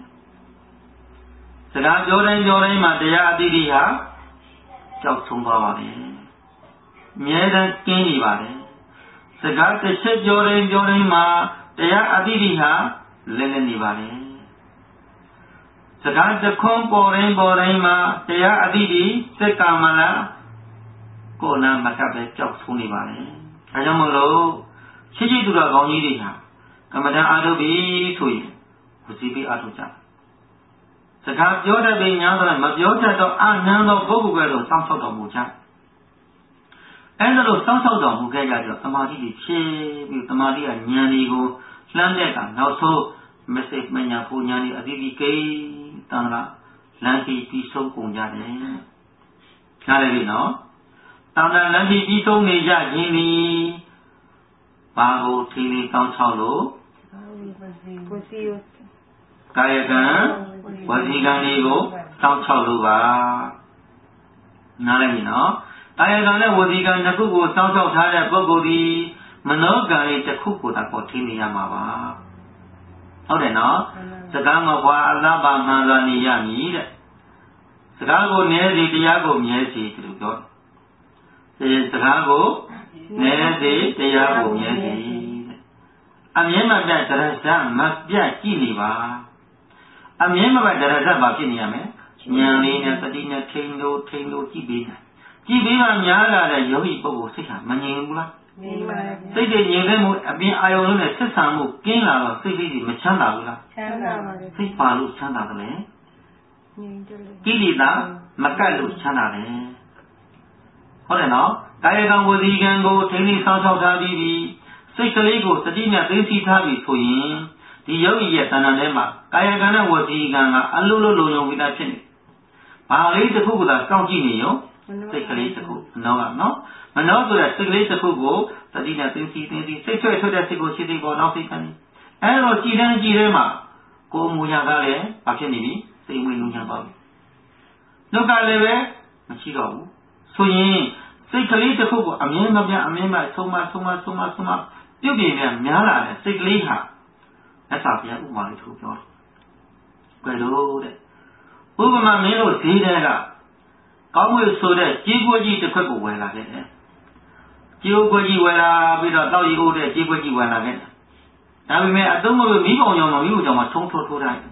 စကားပြောတိုင်းပြောတိုင်းမှာတရားအတိအဟာကြောက်ဆုံးသွားပါလေအမြဲတမ်းကင်းနေပါလေစကားတစ်ချက်ပြောတိုင်းပြောတိုင်းမှာတရားအတိအဟာလဲလဲနေပါလေစကားတစ်ခွန်းပေါ်တိုင်းပေါ်တိုင်းမှာတရားအတိအစက်ကမလားကိုယ်နာမကပ်ပဲကြောက်ဆုံးနေပါလေဒါကြောင့်မလို့ရှိရှိသူတော်ကောင်းကြီးတွေဟာကမ္မဋ္ဌာန်းအားထုတ်ပြီးဆိုရင်ဝစီပြီးအားထုတ်ကြစကားပြောတတ်ပြီးညာတော့မပြောတတ်တော့အနမ်းသောပုဂ္ဂိုလ်ပဲလို့စောင့်ရှောက်တော်မူကြအဲဒါလို့စောင့်ရှောက်တော်မူခဲ့ကြတော့သမာဓိကြီးဖြည့်ပြီးသမာဓိကဉာဏ်တွေကိုလှမ်းတဲ့ကနောက်ဆုံး message မညာပူညာနေအတိအကိတန်လားလမ်းကြီးပြီးဆုံးကုန်ကြတယ်နားလည်ပြီနော်တန်တာလမ်းကြီးပြီးဆုံးနေကြခြင်းဒီဘာကိုထင်းလေးကောင်းချောက်လို့ကိုစီကိုကာယကံဝစီကံတွေကိုစောင့်ချောက်လို့ပါနားလည်ပြီနော်ကာယကံနဲ့ဝစီကံတစ်ခုကိုစောင့်ချောက်ထားတဲ့ပုဂ္ဂိုလ်ဒီမနောကံလေးတစ်ခုကိုတော့ပေါ်ထင်းနေရမှာပါဟုတ်တယ်နော်စကားမပွားအလားပါမှန်စွာနေရမည်တဲ့စကားကိုနည်းစီတရားကိုမြဲစီသူပြောတယ်စကားကိုနည်းစီတရားကိုမြဲစီတဲ့အမြဲမပြတ်ဒရဇမပြတ်ကြည့်နေပါအမြဲမပြတ်ဒရဇဘာဖြစ်နေရမယ်ဉာဏ်လေးနဲ့တတိနဲ့ထိန်လို့ထိန်လို့ကြည့်ပြီးကြည့်ပြီးမှများလာတဲ့ယောဂီပုဂ္ဂိုလ်စိတ်ဟာမငြိမ်ဘူးလားငြိမ်ပါရဲ့စိတ်တွေငြိမ်တဲ့မှုအပြင်အာယုံလုံးနဲ့ဆက်ဆံမှုကင်းလာတော့စိတ်လေးတွေမချမ်းသာဘူးလားချမ်းသာပါရဲ့စိတ်ပါလို့ချမ်းသာတယ်လေငြိမ်တယ်လေကိလေသာမကတ်လို့ချမ်းသာတယ်ဟုတ်တယ်နော်ကာယကံဝစီကံကိုထိန်းသိမ်းဆောင်ရှောက်ထားပြီးပြီစိတ်ကလေးကိုစတိနဲ့သိသိထားပြီးဆိုရင်ဒီယောဂီရဲ့တဏ္ဍာထဲမှာကာယကံနဲ့ဝစီကံကအလုံးလုံးလုံးယုံပြီးသားဖြစ်နေဘာလေးတစ်ခုကသာစောင့်ကြည့်နေရောစိတ်ကလေးတစ်ခုမနောကနော်မနောဆိုတဲ့စိတ်ကလေးတစ်ခုကိုစတိနဲ့သိသိသိသိစိတ်ထွက်ထွက်တဲ့စိတ်ကိုရှိသိပေါ်နောက်စိတ်ကနေအဲတော့ကြည်တန်းကြည်ထဲမှာကိုယ်မူရကားလည်းဘာဖြစ်နေပြီစိတ်ဝင်လုံးချမ်းပါပြီနှုတ်ကလည်းပဲမရှိတော့ဘူးဆိုရင်စိတ်ကလေးတစ်ခုကိုအမြဲမပြတ်အမြဲမဆုံးမဆုံးမဆုံးမဆုံးမပြုတ်ပြင်းပြန်များလာတဲ့စိတ်ကလေးဟာလက်စာပြန်ဥမာလေးထုတ်ပြောတယ်ဘယ်လိုတဲ့ဥပမာမင်းတို့ဈေးထဲကကောင်းဝေဆိုတဲ့ကြီးကွက်ကြီးတစ်ခွက်ကိုဝယ်လာခဲ့တယ်ကြီးကွက်ကြီးဝယ်လာပြီးတော့တောက်ရီအိုးတဲ့ကြီးကွက်ကြီးဝယ်လာခဲ့တယ်ဒါပေမဲ့အသုံးမလို့မိဘုံကြောင့်မမိဘုံကြောင့်မထုံးထိုးထိုးထားတယ်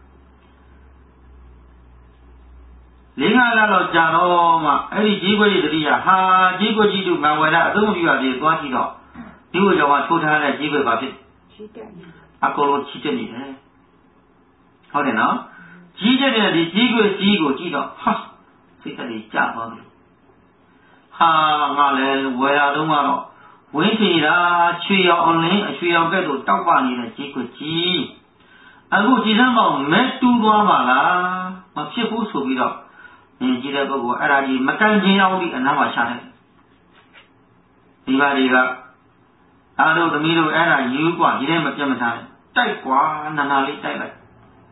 လေးငါးလတော့ကြာတော့မှအဲ့ဒီကြီးကွက်ကြီးတတိယဟာကြီးကွက်ကြီးတို့ငါဝယ်လာအသုံးမပြုရသေးသွားကြည့်တော့ဒီဘုံကြောင့်မထိုးထားတဲ့ကြီးကွက်ပါဖြစ်ရှိတယ်အကုန်လုံးချစ်တယ်နေတယ်ဟုတ်တယ်နော်ကြီးတဲ့ဒီကြီးကွက်ကြီးကိုကြည့်တော့ဟာစိတ်ကလေးကြာသွားတယ်ဟာငါလည်းဝယ်ရတော့ကတော့ဝင်းထီတာချွေရောင်အလင်းအချွေရောင်ကဲ့သို့တောက်ပနေတဲ့ကြီးကွက်ကြီးအခုကြည်စမ်းမောင်မဲတူးသွားပါလားမဖြစ်ဘူးဆိုပြီးတော့မြင်ကြည့်တဲ့ပုဂ္ဂိုလ်အဲ့ဒါကြီးမကန်ချင်းအောင်ဒီအနားမှာရှာတယ်ဒီပါတွေကအားတို့သမီးတို့အဲ့ဒါယူกว่าဒီထဲမပြတ်မထားနဲ့တိုက်กว่าနာနာလေးတိုက်လိုက်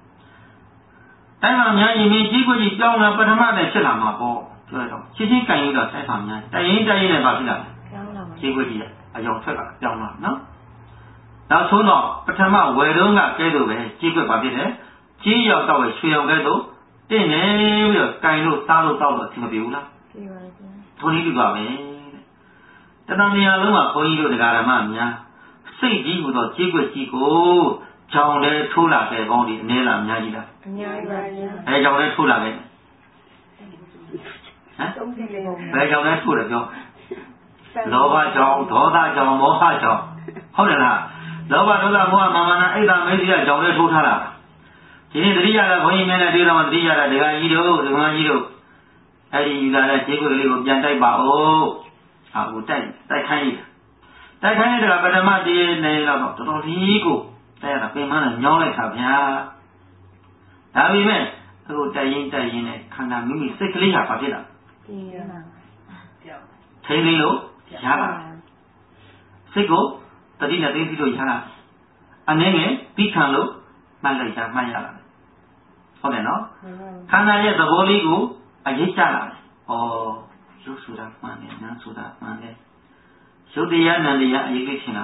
တိုက်မှများရင်မြင်ကြီးကွက်ကြီးပြောင်းလာပထမတည်းဖြစ်လာမှာပေါ့ပြောတော့ချင်းချင်းကန်ယူတော့တိုက်မှများတိုက်ရင်တိုက်ရင်လည်းပါဖြစ်လာတယ်ကြေးခွက်ကြီးအယောင်ထွက်လာကြောင်းလာနော်နောက်ဆုံးတော့ပထမဝယ်တော့ကကဲတော့ပဲကြေးခွက်ပါဖြစ်တယ်ကြေးရောက်တော့ရွှေရောင်ကဲတော့တင့်နေပြီးတော့ကင်လို့စားလို့တောက်တော့အဆင်မပြေဘူးလားပြေပါဗျာထုံးနည်းတူပါပဲတဏှာနေရာလုံးမှာဘုန်းကြီးတို့တရားဓမ္မများစိတ်ကြီးဟူသောကြေးခွက်ကြီးကိုကြောင်တဲ့ထိုးလာတဲ့ကောင်းဒီအနည်းလားအများကြီးလားအများကြီးပါဗျာအဲကြောင်တဲ့ထိုးလာခဲ့ဟမ်ဘယ်ကြောင်လဲထိုးတယ်ပြောလောဘကြောင့်ဒေါသကြောင့်မောဟကြောင့်ဟုတ်တယ်လားလောဘဒေါသမောဟမာမနာအိတ်သာမေးစီကကြောင်လဲထိုးထားတာဒီနေ့တတိယကဘုန်းကြီးများနဲ့တွေ့တော့တတိယကဒကာကြီးတို့ဒကာမကြီးတို့အဲ့ဒီယူလာတဲ့ခြေခွက်ကလေးကိုပြန်တိုက်ပါဦးဟာကိုတိုက်တိုက်ခိုင်းရတိုက်ခိုင်းတဲ့ကပထမတည်းနေတော့တော်တော်လေးကိုတိုက်ရတာပင်မနဲ့ညောင်းလိုက်တာဗျာဒါပေမဲ့အခုတိုက်ရင်တိုက်ရင်နဲ့ခန္ဓာမိမိစိတ်ကလေးဟာဘာဖြစ်တာပြေးရတာထိန်းလေးလို့ရတာစိတ်ကိုတတိနဲ့သိသိလို့ရတာအနေငယ်ပြီးခံလို့မှတ်လိုက်တာမှတ်ရတာဟုတ်တယ်နော်ခန္ဓာရဲ့သဘောလေးကိုအရေးကြလာတယ်ဩရုပ်ဆိုတာမှန်တယ်နာမ်ဆိုတာမှန်တယ်ရုပ်တရားနာမ်တရားအရေးကြီးချင်တာ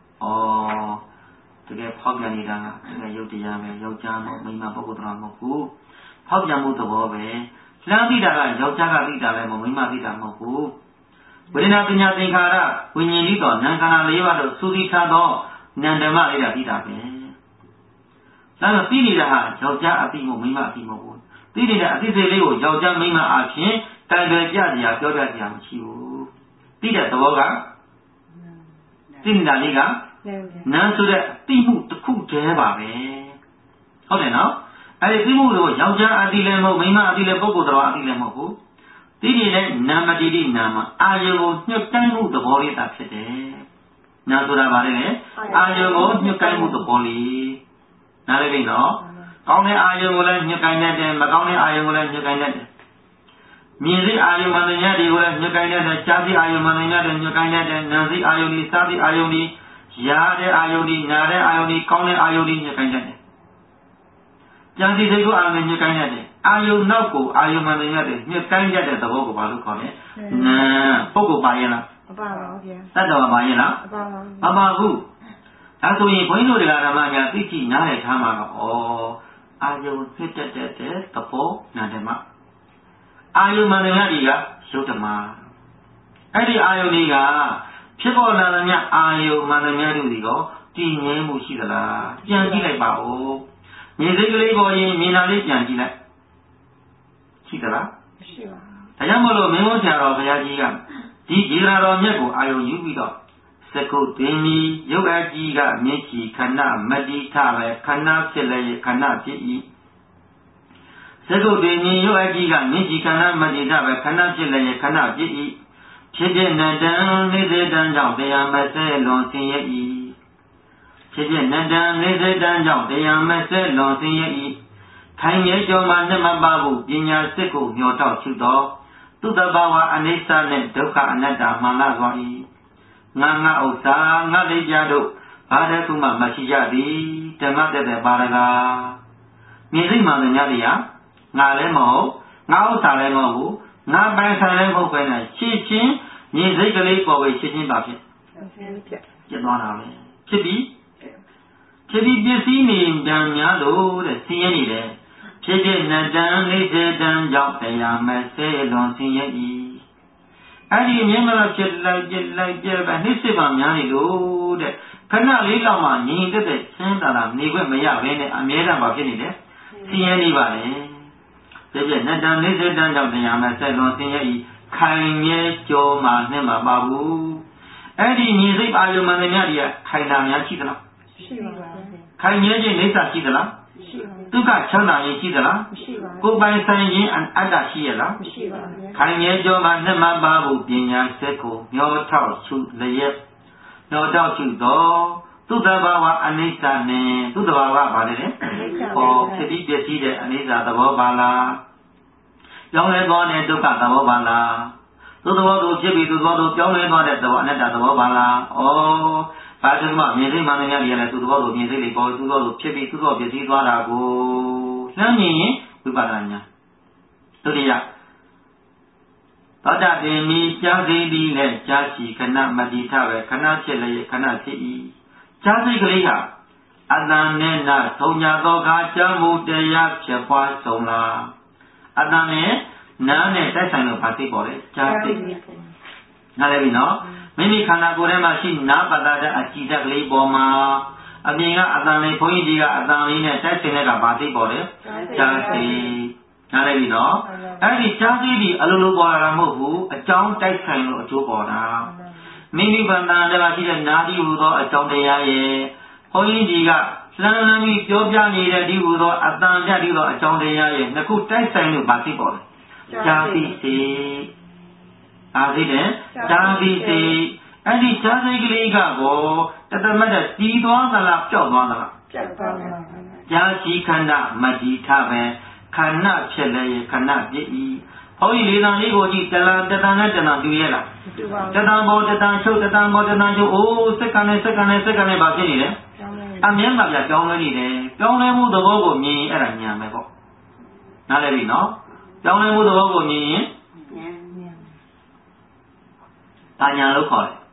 ဩတကယ်ဖောက်ပြန်နေတာကတကယ်ရုပ်တရားပဲယောက်ျားမဟုတ်မိန်းမပုဂ္ဂိုလ်တော်မဟုတ်ဘူးဖောက်ပြန်မှုသဘောပဲလှမ်းပြီးတာကယောက်ျားကပြီးတာလည်းမဟုတ်မိန်းမပြီးတာမဟုတ်ဘူးဝေဒနာပညာသင်္ခါရဝိညာဉ်ဤသောနာမ်ခန္ဓာလေးပါးတို့သုတိထားသောဉာဏ်ဓမ္မလေးတာပြီးတာပဲဒါတော့ပြီးနေတာဟာယောက်ျားအပြီးမဟုတ်မိန်းမအပြီးမဟုတ်ဘူးပြီးနေတဲ့အသိစိတ်လေးကိုယောက်ျားမိန်းမအဖြစ်တိုင်ပယ်ကြစရာပြောကြစရာမရှိဘူးပြီးတဲ့သဘောကပြီးနေတာလေးကနာမ်ဆိုတဲ့သိမှုတစ်ခုတည်းပါပဲဟုတ်တယ်နော်အဲဒီသိမှုကိုယောက်ျားအတိလည်းမဟုတ်မိန်းမအတိလည်းပုဂ္ဂိုလ်တော်အတိလည်းမဟုတ်ဘူးသိနေတဲ့နာမတိတိနာမအာယုကိုညှပ်တိုင်းမှုသဘောလေးသာဖြစ်တယ်နာဆိုတာဗါလဲအာယုကိုညှပ်တိုင်းမှုသဘောလေးနားလည်ပြီနော်ကောင်းတဲ့အာယုကိုလည်းညှပ်တိုင်းတတ်တယ်မကောင်းတဲ့အာယုကိုလည်းညှပ်တိုင်းတတ်တယ်မြင်သိအာယုမှန်တဲ့ညတွေကိုလည်းညှပ်တိုင်းတတ်တယ်ကြားသိအာယုမှန်တဲ့ညတွေညှပ်တိုင်းတတ်တယ်နာသိအာယုဒီစားသိအာယုဒီရားတဲ့အာယုဒီနာတဲ့အာယုဒီကောင်းတဲ့အာယုဒီညှပ်တိုင်းတတ်တယ်ကြံစီစိတ်ကိုအာရုံညှိကိုင်းရတယ်အာယုနောက်ကိုအာယုမှန်တယ်ရတယ်ညှိကိုင်းရတဲ့သဘောကိုဘာလို့ခေါ်လဲနာပုဂ္ဂိုလ်ပါရဲ့လားမပါပါဘူးဗျာတတ္တဝါပါရဲ့လားမပါပါဘူးမပါဘူးဒါဆိုရင်ဘုန်းကြီးတို့ဓမ္မညာသိကြည့်နားလည်ထားမှာကဩအာယုညှိတတ်တဲ့သဘောနာဓမ္မအာယုမှန်တယ်ရတွေကယုတ်ဓမ္မအဲ့ဒီအာယုတွေကဖြစ်ပေါ်လာတဲ့အာယုမှန်တယ်များတို့ဒီတော့တည်ငြိမ်မှုရှိသလားပြန်ကြည့်လိုက်ပါဦးမြင်စိတ်ကလေးပေါ်ရင်မြင်တာလေးပြန်ကြည့်လိုက်ရှိသလားမရှိပါဘူးဒါကြောင့်မလို့မင်းတို့ဆရာတော်ဘုရားကြီးကဒီဂျေရာတော်မြတ်ကိုအာယုံယူပြီးတော့စကုတ်တင်မီရုပ်အကြီးကမျက်ချီခဏမတိထပဲခဏဖြစ်လည်းခဏဖြစ်၏စကုတ်တင်မီရုပ်အကြီးကမျက်ချီခဏမတိထပဲခဏဖြစ်လည်းခဏဖြစ်၏ဖြစ်ဖြစ်နတံနေစေတံကြောင့်တရားမဆဲလွန်ဆင်းရဲ၏ဖြစ်ဖြစ်နတံနေစေတံကြောင့်တရားမဆဲလွန်ဆင်းရဲ၏ခိုင်မြဲကြောမှာနှစ်မပါဘူးပညာစစ်ကိုမျှော်တောက်ရှုသောသူတဘာဝအနိစ္စနဲ့ဒုက္ခအနတ္တမှန်လာသွား၏ငါငါဥစ္စာငါလေးကြတို့ဘာတခုမှမရှိကြသည်ဓမ္မတတဲ့ပါရကမြင်သိမှန်တဲ့ညလေးဟာငါလည်းမဟုတ်ငါဥစ္စာလည်းမဟုတ်ဘူးငါပိုင်ဆိုင်လည်းမဟုတ်ပဲနဲ့ရှင်းချင်းမြင်စိတ်ကလေးပေါ်ပြီးရှင်းချင်းပါဖြစ်ဖြစ်သွားတာပဲဖြစ်ပြီးဖြစ်ပြီးပစ္စည်းနေတံများလို့တဲ့ဆင်းရဲနေတယ်ဖြစ်ဖြစ်နတံနေစေတံကြောင့်တရားမဆဲလွန်ဆင်းရဲ၏အဲ့ဒီမြင်မလို့ဖြစ်လိုက်ပြလိုက်ပြပဲနှိစ္စပါများနေလို့တဲ့ခဏလေးလောက်မှညီတက်တဲ့ဆင်းတာလာနေခွင့်မရဘဲနဲ့အမြဲတမ်းပါဖြစ်နေတယ်ဆင်းရဲနေပါလေဖြစ်ဖြစ်နတံနေစေတံကြောင့်တရားမဆဲလွန်ဆင်းရဲ၏ခိုင်မြဲကြောမှာနဲ့မပါဘူးအဲ့ဒီမြင်စိတ်အာယုံမှန်တဲ့များတွေကခိုင်တာများရှိသလားရှိပါပါခိုင်မြဲခြင်းနေစာရှိသလားမရှိပါဘူးဒုက္ခချမ်းသာခြင်းရှိသလားမရှိပါဘူးကိုယ်ပိုင်ဆိုင်ခြင်းအတ္တရှိရလားမရှိပါဘူးခိုင်မြဲကြောမှာနှစ်မပါဘူးပညာစက်ကိုမျောထောက်ရှုလျက်မျောထောက်ရှုတော့သူတဘာဝအနိစ္စနဲ့သူတဘာဝဘာလဲလဲဟောဖြစ်ပြီးပြည့်စည်တဲ့အနိစ္စသဘောပါလားကြောင်းလဲသွားတဲ့ဒုက္ခသဘောပါလားသူသဘောတို့ဖြစ်ပြီးသူသဘောတို့ကြောင်းလဲသွားတဲ့သဘောအနတ္တသဘောပါလားဩဘာလို့မှမြင်သိမှန်နေရတယ်လေသူသဘောလိုမြင်သိလေပေါ်သူသဘောလိုဖြစ်ပြီးသူသဘောပြည့်စည်သွားတာကိုလှမ်းမြင်ရင်ဝိပဿနာညာဒုတိယသောတာပင်မီကြားသိသည်နဲ့ကြားရှိခဏမတိထပဲခဏဖြစ်လျက်ခဏဖြစ်၏ကြားသိကလေးဟာအတန်နဲ့နာသုံးညာသောခါကြားမှုတရားဖြစ်ပွားဆုံးလားအတန်နဲ့နားနဲ့တိုက်ဆိုင်လို့ဘာသိပေါ်လဲကြားသိနားလည်းပြီနော်မိမိခန္ဓာကိုယ်ထဲမှာရှိနားပတ္တတဲ့အကြည်ဓာတ်ကလေးပေါ်မှာအပြင်ကအတန်လေးဘုန်းကြီးကြီးကအတန်လေးနဲ့တိုက်ဆိုင်တဲ့ကဘာသိပေါ်လဲကြားသိနားလည်းပြီနော်အဲ့ဒီကြားသိပြီးအလိုလိုပေါ်လာတာမဟုတ်ဘူးအကြောင်းတိုက်ဆိုင်လို့အကျိုးပေါ်တာမိမိဗန္တန်ထဲမှာရှိတဲ့နာဒီဟူသောအကြောင်းတရားရဲ့ဘုန်းကြီးကြီးကလှမ်းလှမ်းပြီးပြောပြနေတဲ့ဒီဟူသောအတန်ပြပြီးသောအကြောင်းတရားရဲ့နှစ်ခုတိုက်ဆိုင်လို့ဘာသိပေါ်လဲကြားသိစေအာသိတယ်ကြားသိစေအဲ့ဒီကြားသိကလေးကကိုတသမတ်တီးသွားသလားပျောက်သွားသလားပျောက်သွားပါဘူးကြားရှိခန္ဓာမတိထပဲခန္ဓာဖြစ်လေခန္ဓာပြည့်၏ဘုန်းကြီးလေးတန်လေးကိုကြည့်တလန်တတန်နဲ့တတန်တူရဲ့လားတတန်ပေါ်တတန်ချုပ်တတန်ပေါ်တတန်ချုပ်အိုးစက္ကန့်နဲ့စက္ကန့်နဲ့စက္ကန့်နဲ့ဘာဖြစ်နေလဲအမြဲတမ်းပြောင်းလဲနေတယ်ပြောင်းလဲမှုသဘောကိုမြင်ရင်အဲ့ဒါဉာဏ်ပဲပေါ့နားလည်ပြီနော်ပြောင်းလဲမှုသဘောကိုမြင်ရင်ဉာဏ်ဉာဏ်လို့ခေါ်တယ်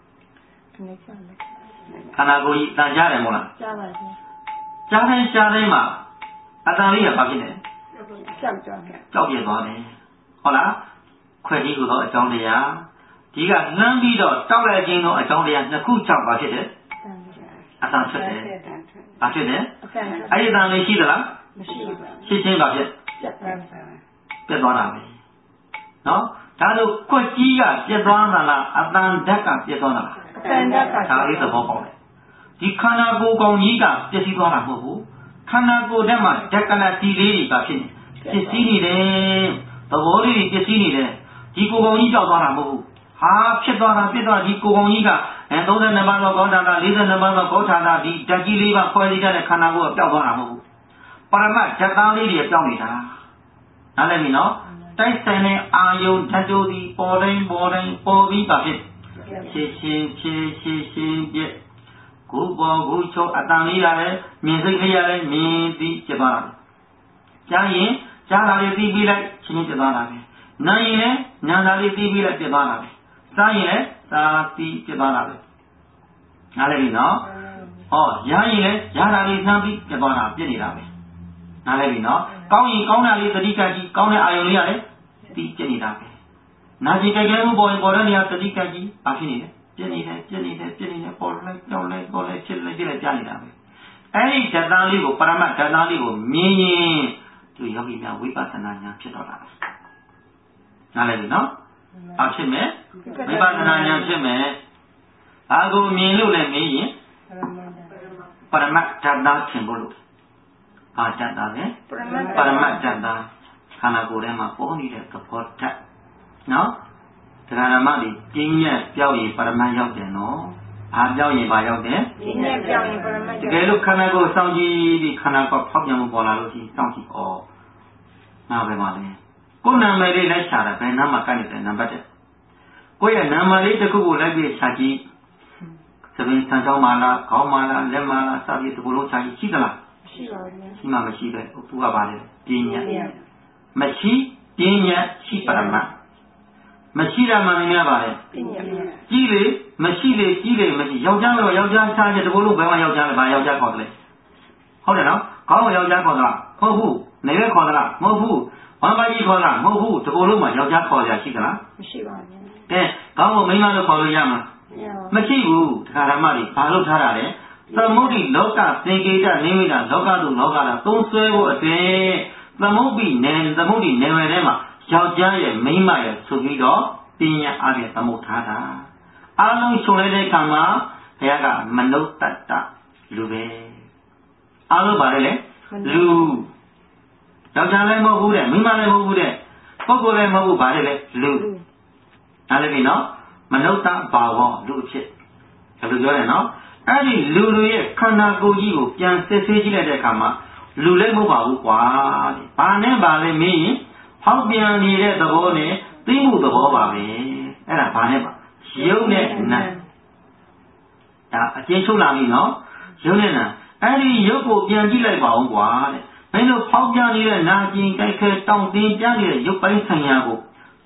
ခန္ဓာကိုယ်ကြီးတန်ကြားတယ်မို့လားကြားပါဗျာကြားတိုင်းကြားတိုင်းမှာအတန်လေးကဘာဖြစ်လဲကြောက်ကြောက်ကြောက်ပြသွားတယ်ဟုတ်လားခွဲကြီးဟူသောအကြောင်းတရားဒီကနှမ်းပြီးတော့တောက်လိုက်ခြင်းသောအကြောင်းတရားနှစ်ခုကြောင့်ဘာဖြစ်တယ်အတန်ဖြစ်တယ်ဘာဖြစ်တယ်အဲ့ဒီအတန်လေးရှိသလားမရှိပါဘူးရှိချင်းဘာဖြစ်ပြတ်သွားတာပြတ်သွားတာပဲနော်ဒါဆိုခွက်ကြီးကပြတ်သွားတာလားအတန်ဓာတ်ကပြတ်သွားတာလားအတန်ဓာတ်ကဒါလေးသဘောပေါက်တယ်ဒီခန္ဓာကိုယ်ကောင်ကြီးကပြည့်စည်သွားတာမဟုတ်ဘူးခန္ဓာကိုယ်ထဲမှာဓာတ်ကလတီလေးတွေကဖြစ်နေပြည့်စည်နေတယ်သဘောလေးတွေပြည့်စည်နေတယ်ဒီကိုယ်ကောင်ကြီးကြောက်သွားတာမဟုတ်ဘူးဟာဖြစ်သွားတာပြစ်သွားဒီကိုယ်ကောင်ကြီးကအဲသုံး十ပါးသောကောဋ္ဌာတာ၄十ပါးသောကောဋ္ဌာတာဒီဓာတ်ကြီးလေးပါခွဲစိတဲ့ခန္ဓာကိုယ်ကပျောက်သွားတာမဟုတ်ဘူးပရမတ်ဓာတ်သားလေးတွေပျောက်နေတာနားလည်ပြီနော်တိုက်ဆိုင်တဲ့အာယုဓာတ်တို့ဒီပေါ်တိုင်းပေါ်တိုင်းပေါ်ပြီးပါဖြစ်ရှင်းရှင်းရှင်းရှင်းရှင်းပြကိုယ်ပေါ်ကိုယ်ချုပ်အတန်လေးရတယ်မြင်စိတ်လေးရတယ်မြင်ပြီးဖြစ်သွားတာကြားရင်ကြားတာလေးပြီးပြီးလိုက်ရှင်းရှင်းဖြစ်သွားတာပဲနားရင်လည်းနားတာလေးပြီးပြီးလိုက်ဖြစ်သွားတာပဲစားရင်လည်းစားပြီးဖြစ်သွားတာပဲနားလည်ပြီနော်ဟောရရင်လည်းရတာလေးနှမ်းပြီးဖြစ်သွားတာပြစ်နေတာပဲနားလည်ပြီနော်ကောင်းရင်ကောင်းတာလေးသတိကကြီးကောင်းတဲ့အာယုံလေးရတယ်ပြီးပြစ်နေတာပဲနာကျင်ကြိုက်ကြမှုပေါ်ရင်ပေါ်တဲ့နေရာသတိကကြီးဘာဖြစ်နေလဲပြစ်နေတယ်ပြစ်နေတယ်ပြစ်နေတယ်ပေါ်လိုက်ကြောက်လိုက်ပေါ်လိုက်ဖြစ်လိုက်ဖြစ်လိုက်ကြားနေတာပဲအဲ့ဒီဓာတ်သားလေးကိုပရမတ်ဓာတ်သားလေးကိုမြင်ရင်သူယောဂီများဝိပဿနာဉာဏ်ဖြစ်တော့တာပဲနားလည်ပြီနော်ဘာဖြစ်မယ်ဝိပဿနာဉာဏ်ဖြစ်မယ်ဘာကိုမြင်လို့လဲမေးရင်ပရမတ်ဓာတ်သားထင်ဖို့လို့ဘာဓာတ်သားလဲပရမတ်ဓာတ်သားခန္ဓာကိုယ်ထဲမှာပေါ်နေတဲ့သဘောဓာတ်နော်တရားဓမ္မတွေပြင်းညက်ပြောက်ရင်ပရမတ်ရောက်တယ်နော်အားပြောက်ရင်ဘာရောက်တယ်ပြင်းညက်ပြောက်ရင်ပရမတ်တကယ်လို့ခန္ဓာကိုယ်စောင့်ကြည့်ပြီးခန္ဓာကိုယ်ဖောက်ပြန်မှုပေါ်လာလို့ရှိရင်စောင့်ကြည့်ဩငါပဲပါလေကိုယ်နာမည်လေးလိုက်ချတာဘယ်နာမှာကတ်နေတဲ့နံပါတ်တဲ့ကိုယ့်ရဲ့နာမည်လေးတစ်ခုကိုလိုက်ပြီးချကြည့်သဘင်ဆန်းချောင်းမာလားခေါင်းမာလားလက်မာလားစသည်တစ်ခုလုံးချကြည့်ရှိသလားမရှိပါဘူးရှိမှမရှိပဲသူကပါလေပြင်းညက်မရှိပြင်းညက်ရှိပရမတ်မရှိတာမှလည်းပါလေကြီးလေမရှိလေကြီးလေမရှိယောက်ျားတော့ယောက်ျားချားချက်တစ်ခုလုံးဘယ်မှာယောက်ျားလဲဘာယောက်ျားခေါ်တယ်လဲဟုတ်တယ်နော်ခေါင်းကိုယောက်ျားခေါ်တာမဟုတ်ဘူးနေရွက်ခေါ်တာမဟုတ်ဘူးဝမ်းပါကြီးခေါ်တာမဟုတ်ဘူးတစ်ခုလုံးမှာယောက်ျားခေါ်ရရှိသလားမရှိပါဘူးကဲခေါင်းကိုမိန်းမလို့ခေါ်လို့ရမှာမရှိဘူးတရားဓမ္မတွေဘာလို့ထားတာလဲသမုဒ္ဒိလောကသင်္ကေတနိမိတ်လောကသူလောကတာသုံးဆွဲဖို့အတွင်းသမုဒ္ဒိနယ်သမုဒ္ဒိနယ်ဝယ်ထဲမှာယောက်ျားရဲ့မိန်းမရဲ့ဆိုပြီးတော့ပညာအားဖြင့်သမုတ်ထားတာအလုံးခြုံလိုက်တဲ့အခါမှာဘုရားကမနုဿတ္တလူပဲအလုံးပါလေလေလူယောက်ျားလည်းမဟုတ်ဘူးတဲ့မိန်းမလည်းမဟုတ်ဘူးတဲ့ပုဂ္ဂိုလ်လည်းမဟုတ်ဘူးဗါလေလေလူနားလည်ပြီနော်မနုဿဘာဝလူအဖြစ်ဘယ်လိုပြောလဲနော်အဲ့ဒီလူလူရဲ့ခန္ဓာကိုယ်ကြီးကိုပြန်စစ်ဆေးကြည့်လိုက်တဲ့အခါမှာလူလည်းမဟုတ်ပါဘူးကွာတဲ့ဘာနဲ့ဘာလဲမင်းရင်ဖောက်ပြန်နေတဲ့သဘောနဲ့သိမှုသဘောပါပဲအဲ့ဒါဘာနဲ့ပါယုံနဲ့နာဒါအကျဉ်းချုပ်လာပြီနော်ယုံနဲ့နာအဲ့ဒီယုတ်ကိုပြန်ကြည့်လိုက်ပါဦးကွာတဲ့မင်းတို့ဖောက်ပြန်နေတဲ့နာကျင်ကြိုက်ခဲတောင့်တင်းပြနေတဲ့ယုတ်ပိုင်းဆိုင်ရာကို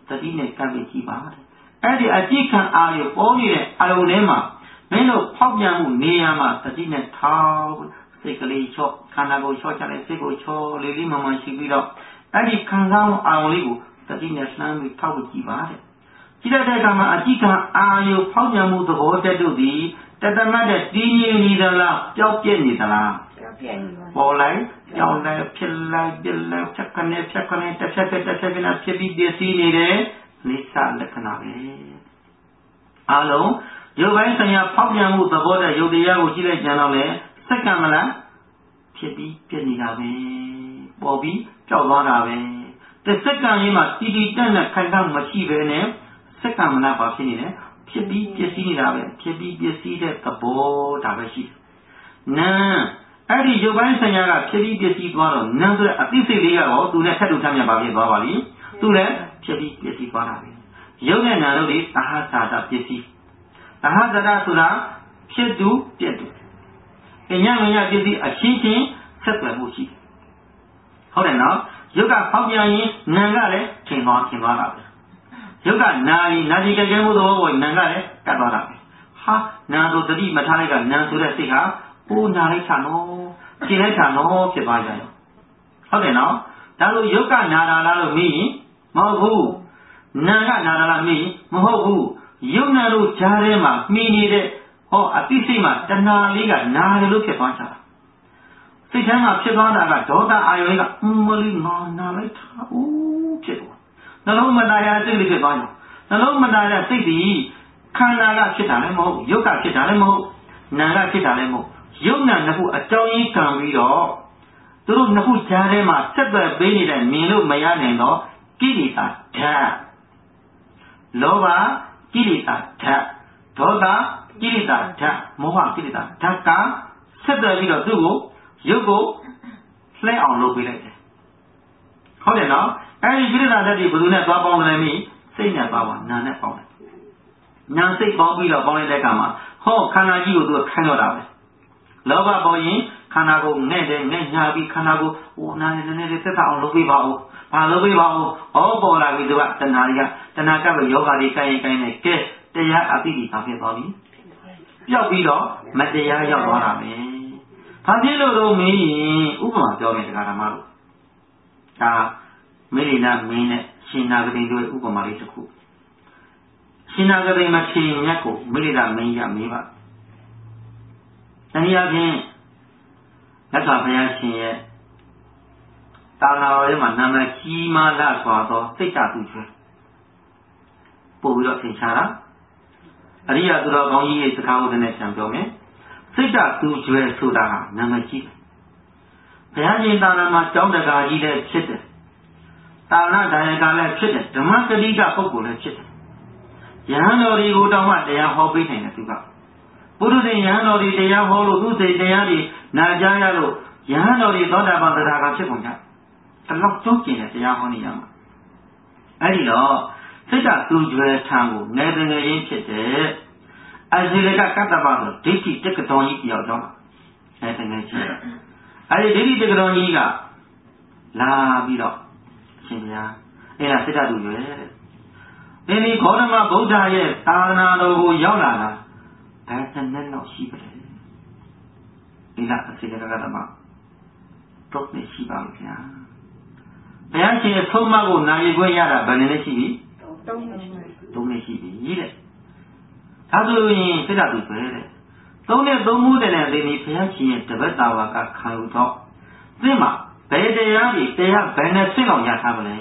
တတိနဲ့ကပ်ပြီးကြည့်ပါတဲ့အဲ့ဒီအကြည့်ခံအာရုံပေါ်နေတဲ့အာရုံထဲမှာမင်းတို့ဖောက်ပြန်မှုနေရာမှာတတိနဲ့ထောက်စိတ်ကလေးချော့ခန္ဓာကိုယ်ချော့ချလိုက်စိတ်ကိုချော့လေးလေးမှန်မှန်ရှိပြီးတော့အဲ့ဒီခံစားမှုအာရုံလေးကိုတတိနဲ့လှမ်းပြီးထောက်ကြည့်ပါတဲ့ကြည့်တဲ့အခါမှာအကြည့်ခံအာရုံဖောက်ပြန်မှုသဘောတက်တို့သည်တသမတ်တဲ့တည်ငြိမ်နေသလားပျောက်ပြက်နေသလားပျောက်ပြက်နေပါပေါ်လိုက်ကြောင်းလိုက်ဖြစ်လိုက်ပြက်လိုက်ဖြတ်ခနဲ့ဖြတ်ခနဲ့တစ်ဖြတ်တစ်ဖြတ်တစ်ဖြတ်ဖြစ်ပြီးပြည့်စည်နေတဲ့နိစ္စလက္ခဏာပဲအလုံးရုပ်ပိုင်းဆိုင်ရာဖောက်ပြန်မှုသဘောတဲ့ရုပ်တရားကိုကြည့်လိုက်ကြတော့လေစက္ကန့်မလားဖြစ်ပြီးပြည့်နေတာပဲပေါ်ပြီးကြောက်သွားတာပဲတစ်စက္ကန့်လေးမှာတီတီတက်နဲ့ခိုင်ခန့်မရှိပဲနဲ့စက္ကန့်မလားပါဖြစ်နေတယ်ဖြစ်ပြီးပြည့်စည်နေတာပဲဖြစ်ပြီးပြည့်စည်တဲ့သဘောဒါပဲရှိတယ်နာအဲ့ဒီရုပ်ပိုင်းဆိုင်ရာကဖြစ်ပြီးပြည့်စည်သွားတော့နာဆိုတဲ့အသိစိတ်လေးကတော့သူနဲ့ထပ်တူထပ်မြတ်ပါဖြစ်သွားပါလိသူလည်းဖြစ်ပြီးပြည့်စည်သွားတာပဲရုပ်နဲ့နာတို့တွေသဟဇာတပြည့်စည်သဟဇာတဆိုတာဖြစ်သူပြည့်သူအညမညပြည့်စည်အချင်းချင်းဆက်သွယ်မှုရှိတယ်ဟုတ်တယ်နော်ရုပ်ကဖောက်ပြန်ရင်နာကလည်းထင်သွားထင်သွားတာပဲရုပ်ကနာရင်နာကြီးကြဲမှုသဘောကိုနာကလည်းကတ်သွားတာပဲဟာနာဆိုတတိမထားလိုက်ကနာဆိုတဲ့စိတ်ကအိုးနာလိုက်ချာနော်ရှင်းလိုက်ချာနော်ဖြစ်သွားကြတယ်ဟုတ်တယ်နော်ဒါလို့ရုပ်ကနာတာလားလို့မေးရင်မဟုတ်ဘူးနာကနာတာလားမေးရင်မဟုတ်ဘူးရုပ်နာတို့ကြားထဲမှာမှီနေတဲ့ဟောအသိစိတ်မှာတဏှာလေးကနာတယ်လို့ဖြစ်သွားကြတာစိတ်ထဲမှာဖြစ်သွားတာကဒေါသအာယုံကအမလီငါနာလိုက်တာဦးဖြစ်သွားနှလုံးမတရားစိတ်လေးဖြစ်သွားတယ်နှလုံးမတရားစိတ်ဒီခန္ဓာကဖြစ်တာလည်းမဟုတ်ရုပ်ကဖြစ်တာလည်းမဟုတ်နာကဖြစ်တာလည်းမဟုတ်ရုပ်နာနှစ်ခုအကြောင်းရင်းခံပြီးတော့သူတို့နှစ်ခုကြားထဲမှာဆက်သွယ်ပေးနေတဲ့မြင်လို့မရနိုင်တော့ကိလေသာဓာတ်လောဘကိလေသာဓာတ်ဒေါသကိလေသာဓာတ်မောဟကိလေသာဓာတ်ကဆက်သွယ်ပြီးတော့သူ့ကိုရုပ်ကိုလှဲအောင်လုပ်ပေးလိုက်တယ်ဟုတ်တယ်နော်အဲဒီကိလေသာဓာတ်တွေဘယ်သူနဲ့သွားပေါင်းတယ်မိစိတ်နဲ့သွားပါနာနဲ့ပေါင်းတယ်နာစိတ်ပေါင်းပြီးတော့ပေါင်းလိုက်တဲ့အခါမှာဟောခန္ဓာကြီးကိုသူခိုင်းတော့တာပဲလောဘပေါ်ရင်ခန္ဓာကိုငဲ့တယ်ငဲ့ညာပြီးခန္ဓာကိုဟိုနာနေနေလေးသက်သာအောင်လုပ်ပေးပါဦးဘာလုပ်ပေးပါဦးဟောပေါ်လာပြီသူကတဏှာတွေကတဏှာကပဲယောဂတွေကိုင်းရင်ကိုင်းနေကဲတရားအပိဓိပါဖြစ်သွားပြီပျောက်ပြီးတော့မတရားရောက်သွားတာပဲဘာဖြစ်လို့တော့မင်းဥပမာပြောမယ်တရားဓမ္မလို့ဒါမေလိနာမင်းနဲ့ရှင်နာဂတိတို့ဥပမာလေးတစ်ခုရှင်နာဂတိမထေရမြတ်ကိုမေလိနာမင်းရမေးပါတနည်းအားဖြင့်လက်စွာဘုရားရှင်ရဲ့တာနာတော်ရဲ့မှာနာမည်ကြီးမားလာစွာသောစိတ်ဓာတ်သူကျွဲပို့ပြီးတော့သင်္ချာတာအရိယသူတော်ကောင်းကြီးရဲ့စကားဥဒနဲ့ပြန်ပြောမယ်စိတ်ဓာတ်သူကျွဲဆိုတာဟာနာမည်ကြီးတယ်ဘုရားရှင်တာနာမှာကျောင်းတကာကြီးလည်းဖြစ်တယ်တာနာဒါယကလည်းဖြစ်တယ်ဓမ္မကတိကပုဂ္ဂိုလ်လည်းဖြစ်တယ်ယဟန်တော်တွေကိုတောင်မှတရားဟောပေးနိုင်တယ်သူကပုရုဇဉ်ယဟန်တော်တွေတရားဟောလို့သူစိတ်တရားတွေနာကြားရလို့ယဟန်တော်တွေသောတာပန်တရားကဖြစ်ကုန်ကြတလောက်ကျုံးကျင်တဲ့တရားဟောနေရမှာအဲ့ဒီတော့စိတ်ဓာတ်သူကျွဲထံကိုငယ်ငယ်ရင်းဖြစ်တဲ့အဇိရကကတ္တပဆိုဒိဋ္ဌိတက္ကတော်ကြီးပြောက်တော့ငယ်ငယ်ချင်းအဲ့ဒီဒိဋ္ဌိတက္ကတော်ကြီးကလာပြီးတော့ရှင်ဗျာအဲ့ဒါစိတ်ဓာတ်သူကျွဲတဲ့ဒီနေ့ခေါရမဗုဒ္ဓရဲ့သာသနာတော်ကိုရောက်လာတာဘယ်တနဲ့တော့ရှိပါလဲဒီလားအစီအကကတမတော့နေရှိပါလို့ခင်ဗျာဘုရားရှင်ရဲ့ဆုံးမကိုနာရီခွင့်ရတာဘယ်နည်းနဲ့ရှိပြီသုံးနှစ်သုံးနှစ်ရှိပြီတဲ့ဒါဆိုရင်စိတ်ဓာတ်သူပဲတဲ့သုံးနှစ်သုံးမှုတည်းနဲ့ဒီနေ့ဘုရားရှင်ရဲ့တပတ်တာဝါကခံယူတော့သင်မှာဘယ်တရားကြီးတရားဘယ်နဲ့ဆင့်အောင်ရထားပါလဲ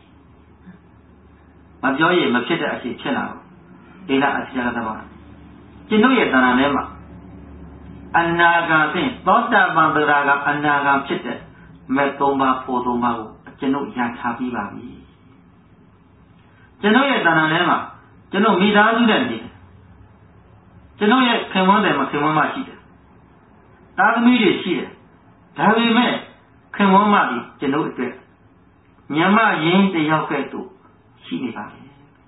မပြောရင်မဖြစ်တဲ့အဖြစ်ဖြစ်လာတော့ဒီလားအစီအကတမကျွန်တို့ရဲ့တဏ္ဍာထဲမှာအနာဂါဖြင့်သောတာပန်တရားကအနာဂါဖြစ်တဲ့မဲ့သုံးပါးဖို့သုံးပါးကိုကျွန်တို့ရထားပြီးပါပြီကျွန်တို့ရဲ့တဏ္ဍာထဲမှာကျွန်တို့မိသားစုနဲ့နေတယ်ကျွန်တော်ရဲ့ခင်မွန်းတယ်မခင်မွန်းမရှိတယ်သားသမီးတွေရှိတယ်ဒါပေမဲ့ခင်မွန်းမပြီးကျွန်တော်အတွက်ညမရင်းတယောက်ကဲ့သို့ရှိနေပါတယ်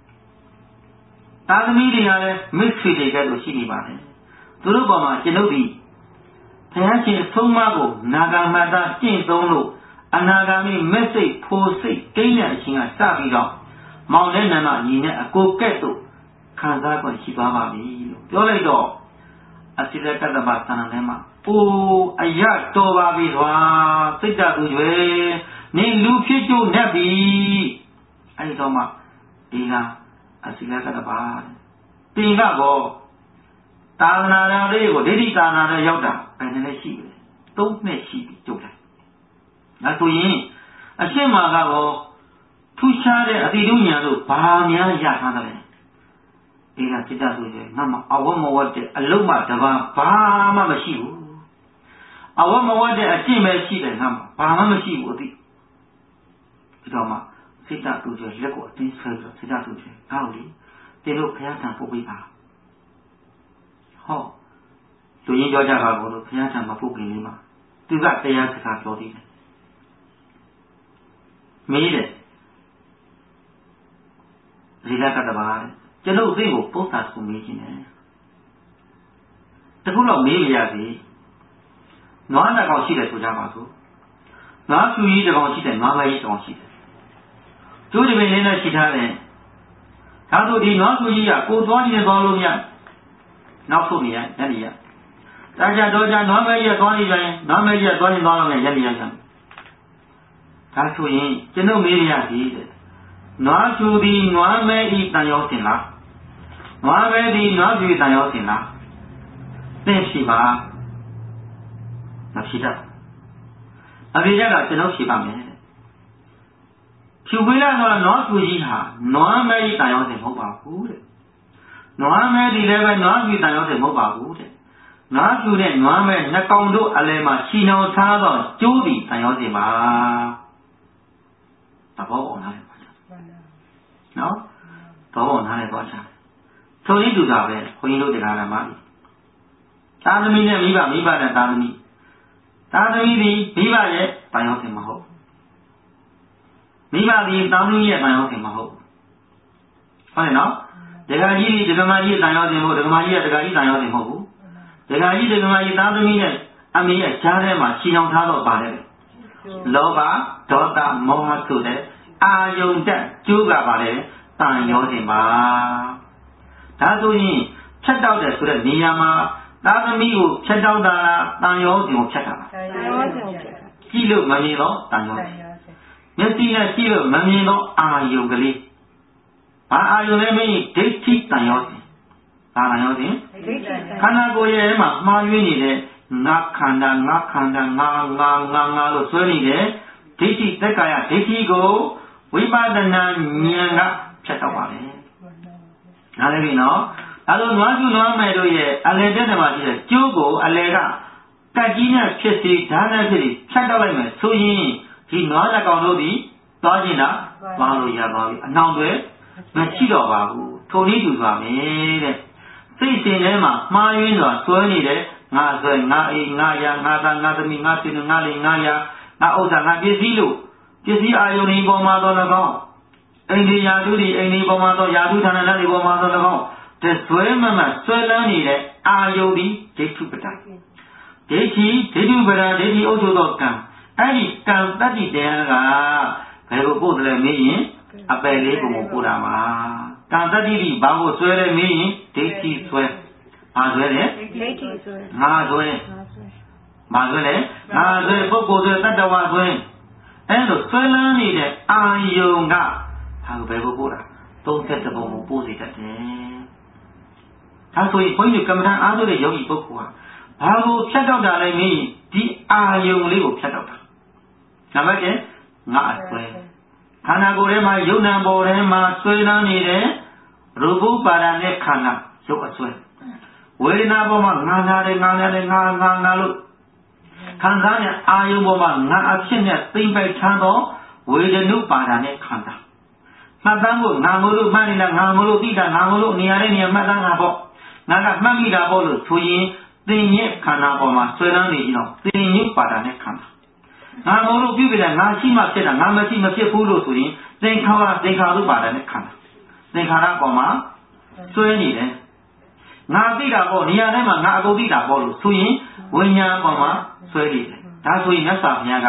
သားသမီးတွေကလည်းမိတ်ဆွေတွေကဲ့သို့ရှိနေပါတယ်သူတို့ပေါ်မှာကျွန်ုပ်ဒီဘုရားရှင်ဆုံးမကိုနာဂမတကျင့်သုံးလို့အနာဂါမိမက်စိတ်ဖိုးစိတ်ကိန်းတဲ့အချင်းကစပြီးတော့မောင်တဲ့နံမညီနဲ့အကိုကဲ့သို့ခံစား권ရှိသွားပါပြီလို့ပြောလိုက်တော့အစိတကတ္တဗသဏ္ဍာန်ထဲမှာအိုးအရတော်ပါပြီကွာစိတ်တသူကျွေနင်လူဖြစ်ကြနဲ့ပြီအဲဒီတော့မှဒီကအစိတကတ္တဗတင်ကတော့သာသနာတော်လေးကိုဒိဋ္ဌိသာသနာတော်ရောက်တာဘယ်နည်းလဲရှိတယ်သုံးနှစ်ရှိပြီကျုပ်လိုက်ဒါဆိုရင်အရှင်းမှာကတော့ထူးခြားတဲ့အတိတုဉာဏ်တို့ဘာများရထားတယ်လဲဒီကစိတ္တသူကျွေငါမအဝတ်မဝတ်တဲ့အလုံးမှတပါဘာမှမရှိဘူးအဝတ်မဝတ်တဲ့အကျင့်ပဲရှိတယ်ငါဘာမှမရှိဘူးအသိဒီတော့မှစိတ္တသူကျွေလက်ကိုအတင်းဆွဲပြီးတော့စိတ္တသူကျွေကောက်လေတင်လို့ဘုရားထံပို့ပေးပါဟောသူရင်းပြောကြတာကိုလို့ဘုရားထံမပို့ခင်လေးမှာသူကတရားစကားပြောသေးတယ်မေးတယ်ဒီကကတ္တဗာကျွန်ုပ်သိကိုပု္ပ္ပာကိုမေးခြင်းတယ်တခုတော့မေးရစီနွားတစ်ကောင်ရှိတယ်ဆိုကြပါစို့နွားဖြူကြီးတစ်ကောင်ရှိတယ်နွားမကြီးတစ်ကောင်ရှိတယ်ကျိုးဒီပင်လေးနဲ့ရှိထားတယ်ဒါဆိုဒီနွားဖြူကြီးကကိုသွားနေသွားလို့မရနောက်ဆုံးနေရညနေရဒါကြတော့ကြနွားမကြီးကသွားနေပြန်နွားမကြီးကသွားနေသွားလို့ညနေရပြန်ဒါဆိုရင်ကျွန်ုပ်မေးရစီတဲ့နွားဖြူသည်နွားမဲဤတန်ရောစင်လားနွားမဲသည်နွားဖြူတန်ရောစင်လားသိရှိပါမဖြစ်တော့အဖေကကျွန်တော်ဖြေပါမယ်ဖြူပေးလိုက်တော့နွားဖြူကြီးဟာနွားမဲဤတန်ရောစင်မဟုတ်ပါဘူးတဲ့နွားမဲဒီလည်းပဲနွားဖြူတန်ရောစင်မဟုတ်ပါဘူးတဲ့နွားဖြူနဲ့နွားမဲနှစ်ကောင်တို့အလယ်မှာချီနှောင်ထားသောကျိုးသည်တန်ရောစင်ပါသဘောပေါက်လားနော်တော့နားလည်းတော့ချာထိုနည်းတူတာပဲခွန်ကြီးတို့တရားဓမ္မကြီးသာသမီနဲ့မိဘမိဘနဲ့သာသမီသာသမီသည်မိဘရဲ့တန်ရောစင်မဟုတ်မိဘသည်သာသမီရဲ့တန်ရောစင်မဟုတ်ဟုတ်တယ်နော်ဒကာကြီးဒီဒကာမကြီးတန်ရောစင်မဟုတ်ဒကာမကြီးရဲ့ဒကာကြီးတန်ရောစင်မဟုတ်ဘူးဒကာကြီးဒကာမကြီးသာသမီနဲ့အမေရဲ့ကြားထဲမှာချီနှောင်ထားတော့ပါတယ်လောဘဒေါသမောဟဆိုတဲ့အာယုန်တက်ကျိုးကပါတယ်တန်ရောစင်ပါဒါဆိုရင်ဖြတ်တောက်တယ်ဆိုတဲ့နေရာမှာသာသမီကိုဖြတ်တောက်တာတန်ရောစင်ကိုဖြတ်တာပါတန်ရောစင်ကိုဖြတ်တာကြည့်လို့မမြင်တော့တန်ရောစင်မျက်စိနဲ့ကြည့်လို့မမြင်တော့အာယုန်ကလေးဘာအာယုန်လဲမင်းဒိဋ္ဌိတန်ရောစင်ဘာတန်ရောစင်ဒိဋ္ဌိခန္ဓာကိုယ်ရဲ့မှာမှားယွင်းနေတဲ့ငါခန္ဓာငါခန္ဓာငါငါငါငါလို့ဆွဲနေတဲ့ဒိဋ္ဌိသက်ကာယဒိဋ္ဌိကိုဝိပဿနာဉာဏ်ကဖြတ်တော့ပါလေနားလည်ပြီနော်အဲလိုနွားကျူနွားမယ်တို့ရဲ့အလယ်တက်တယ်မှာရှိတဲ့ကျိုးကိုအလယ်ကကတ်ကြီးနဲ့ဖြစ်စီဓာတ်နဲ့ဖြစ်စီဖြတ်တော့လိုက်မယ်ဆိုရင်ဒီနွားလက်ကောင်တို့ဒီသွားကျင်တာသွားလို့ရပါပြီအနှောင်တွေမရှိတော့ပါဘူးထုံနည်းတူပါမယ်တဲ့စိတ်ရှင်ထဲမှာမှားယွင်းစွာဆွဲနေတဲ့ငါဆွဲငါအိမ်ငါရငါသားငါသမီးငါပြည်ငါလေးငါရငါဥစ္စာငါပစ္စည်းလို့ပစ္စည်းအာယုန်ဒီပေါ်မှာတော့၎င်းအိန္ဒိယာတုဒီအိန္ဒိပေါ်မှာတော့ယာတုဌာနနဲ့ဒီပေါ်မှာတော့၎င်းတဆွဲမမဆွဲလန်းနေတဲ့အာယုန်ဒီဒိဋ္ဌုပဒဒိဋ္ဌိဒိဋ္ဌုပဒဒိဋ္ဌိအုပ်ချုပ်သောကံအဲ့ဒီကံတတ္တိတရားကဘယ်ကိုပို့တယ်လဲမေးရင်အပယ်လေးကိုပို့တာမှာကံတတ္တိဒီဘာကိုဆွဲလဲမေးရင်ဒိဋ္ဌိဆွဲဘာဆွဲလဲဒိဋ္ဌိဆွဲငါဆွဲဘာဆွဲလဲငါဆွဲပုဂ္ဂိုလ်ဆွဲတတ္တဝါဆွဲအဲ့လိုဆွဲလန်းနေတဲ့အာယုံကဟာဘယ်ကိုပို့တာသုံးသက်တဲ့ဘုံကိုပို့စေတတ်တယ်ဒါဆိုရင်ဘုန်းကြီးကမ္မဋ္ဌာန်းအားထုတ်တဲ့ယောဂီပုဂ္ဂိုလ်ဟာဘာကိုဖြတ်တော့တာလဲမင်းဒီအာယုံလေးကိုဖြတ်တော့တာနံပါတ်တစ်ငါအဆွဲခန္ဓာကိုယ်ထဲမှာယုံနာပေါ်ထဲမှာဆွဲလန်းနေတဲ့ရူပပါဒနဲ့ခန္ဓာရုပ်အဆွဲဝေဒနာပေါ်မှာငါငါတယ်ငါငါတယ်ငါငါငါလို့ခံစားတဲ့အာယုံပေါ်မှာငါအဖြစ်နဲ့သိမ့်ပိုက်ချမ်းသောဝေဒနုပါဒနဲ့ခန္ဓာမှတ်သားဖို့ငါမလို့မှတ်နေတာငါမလို့သိတာငါမလို့နေရာတဲ့နေရာမှတ်သားငါပေါ့ငါကမှတ်မိတာပေါ့လို့ဆိုရင်သင်ရဲ့ခန္ဓာပေါ်မှာဆွဲလန်းနေကြတော့သင်ညုပါဒနဲ့ခန္ဓာငါမလို့ပြုပြတယ်ငါရှိမှဖြစ်တာငါမရှိမဖြစ်ဘူးလို့ဆိုရင်သင်္ခါရသင်္ခါရုပါဒနဲ့ခန္ဓာသင်္ခါရပေါ်မှာဆွဲနေတယ်ငါသိတာပေါ့နေရာတိုင်းမှာငါအကုန်သိတာပေါ့လို့ဆိုရင်ဝိညာဉ်ပေါ်မှာဆွဲနေတယ်ဒါဆိုရင်မြတ်စွာဘုရားက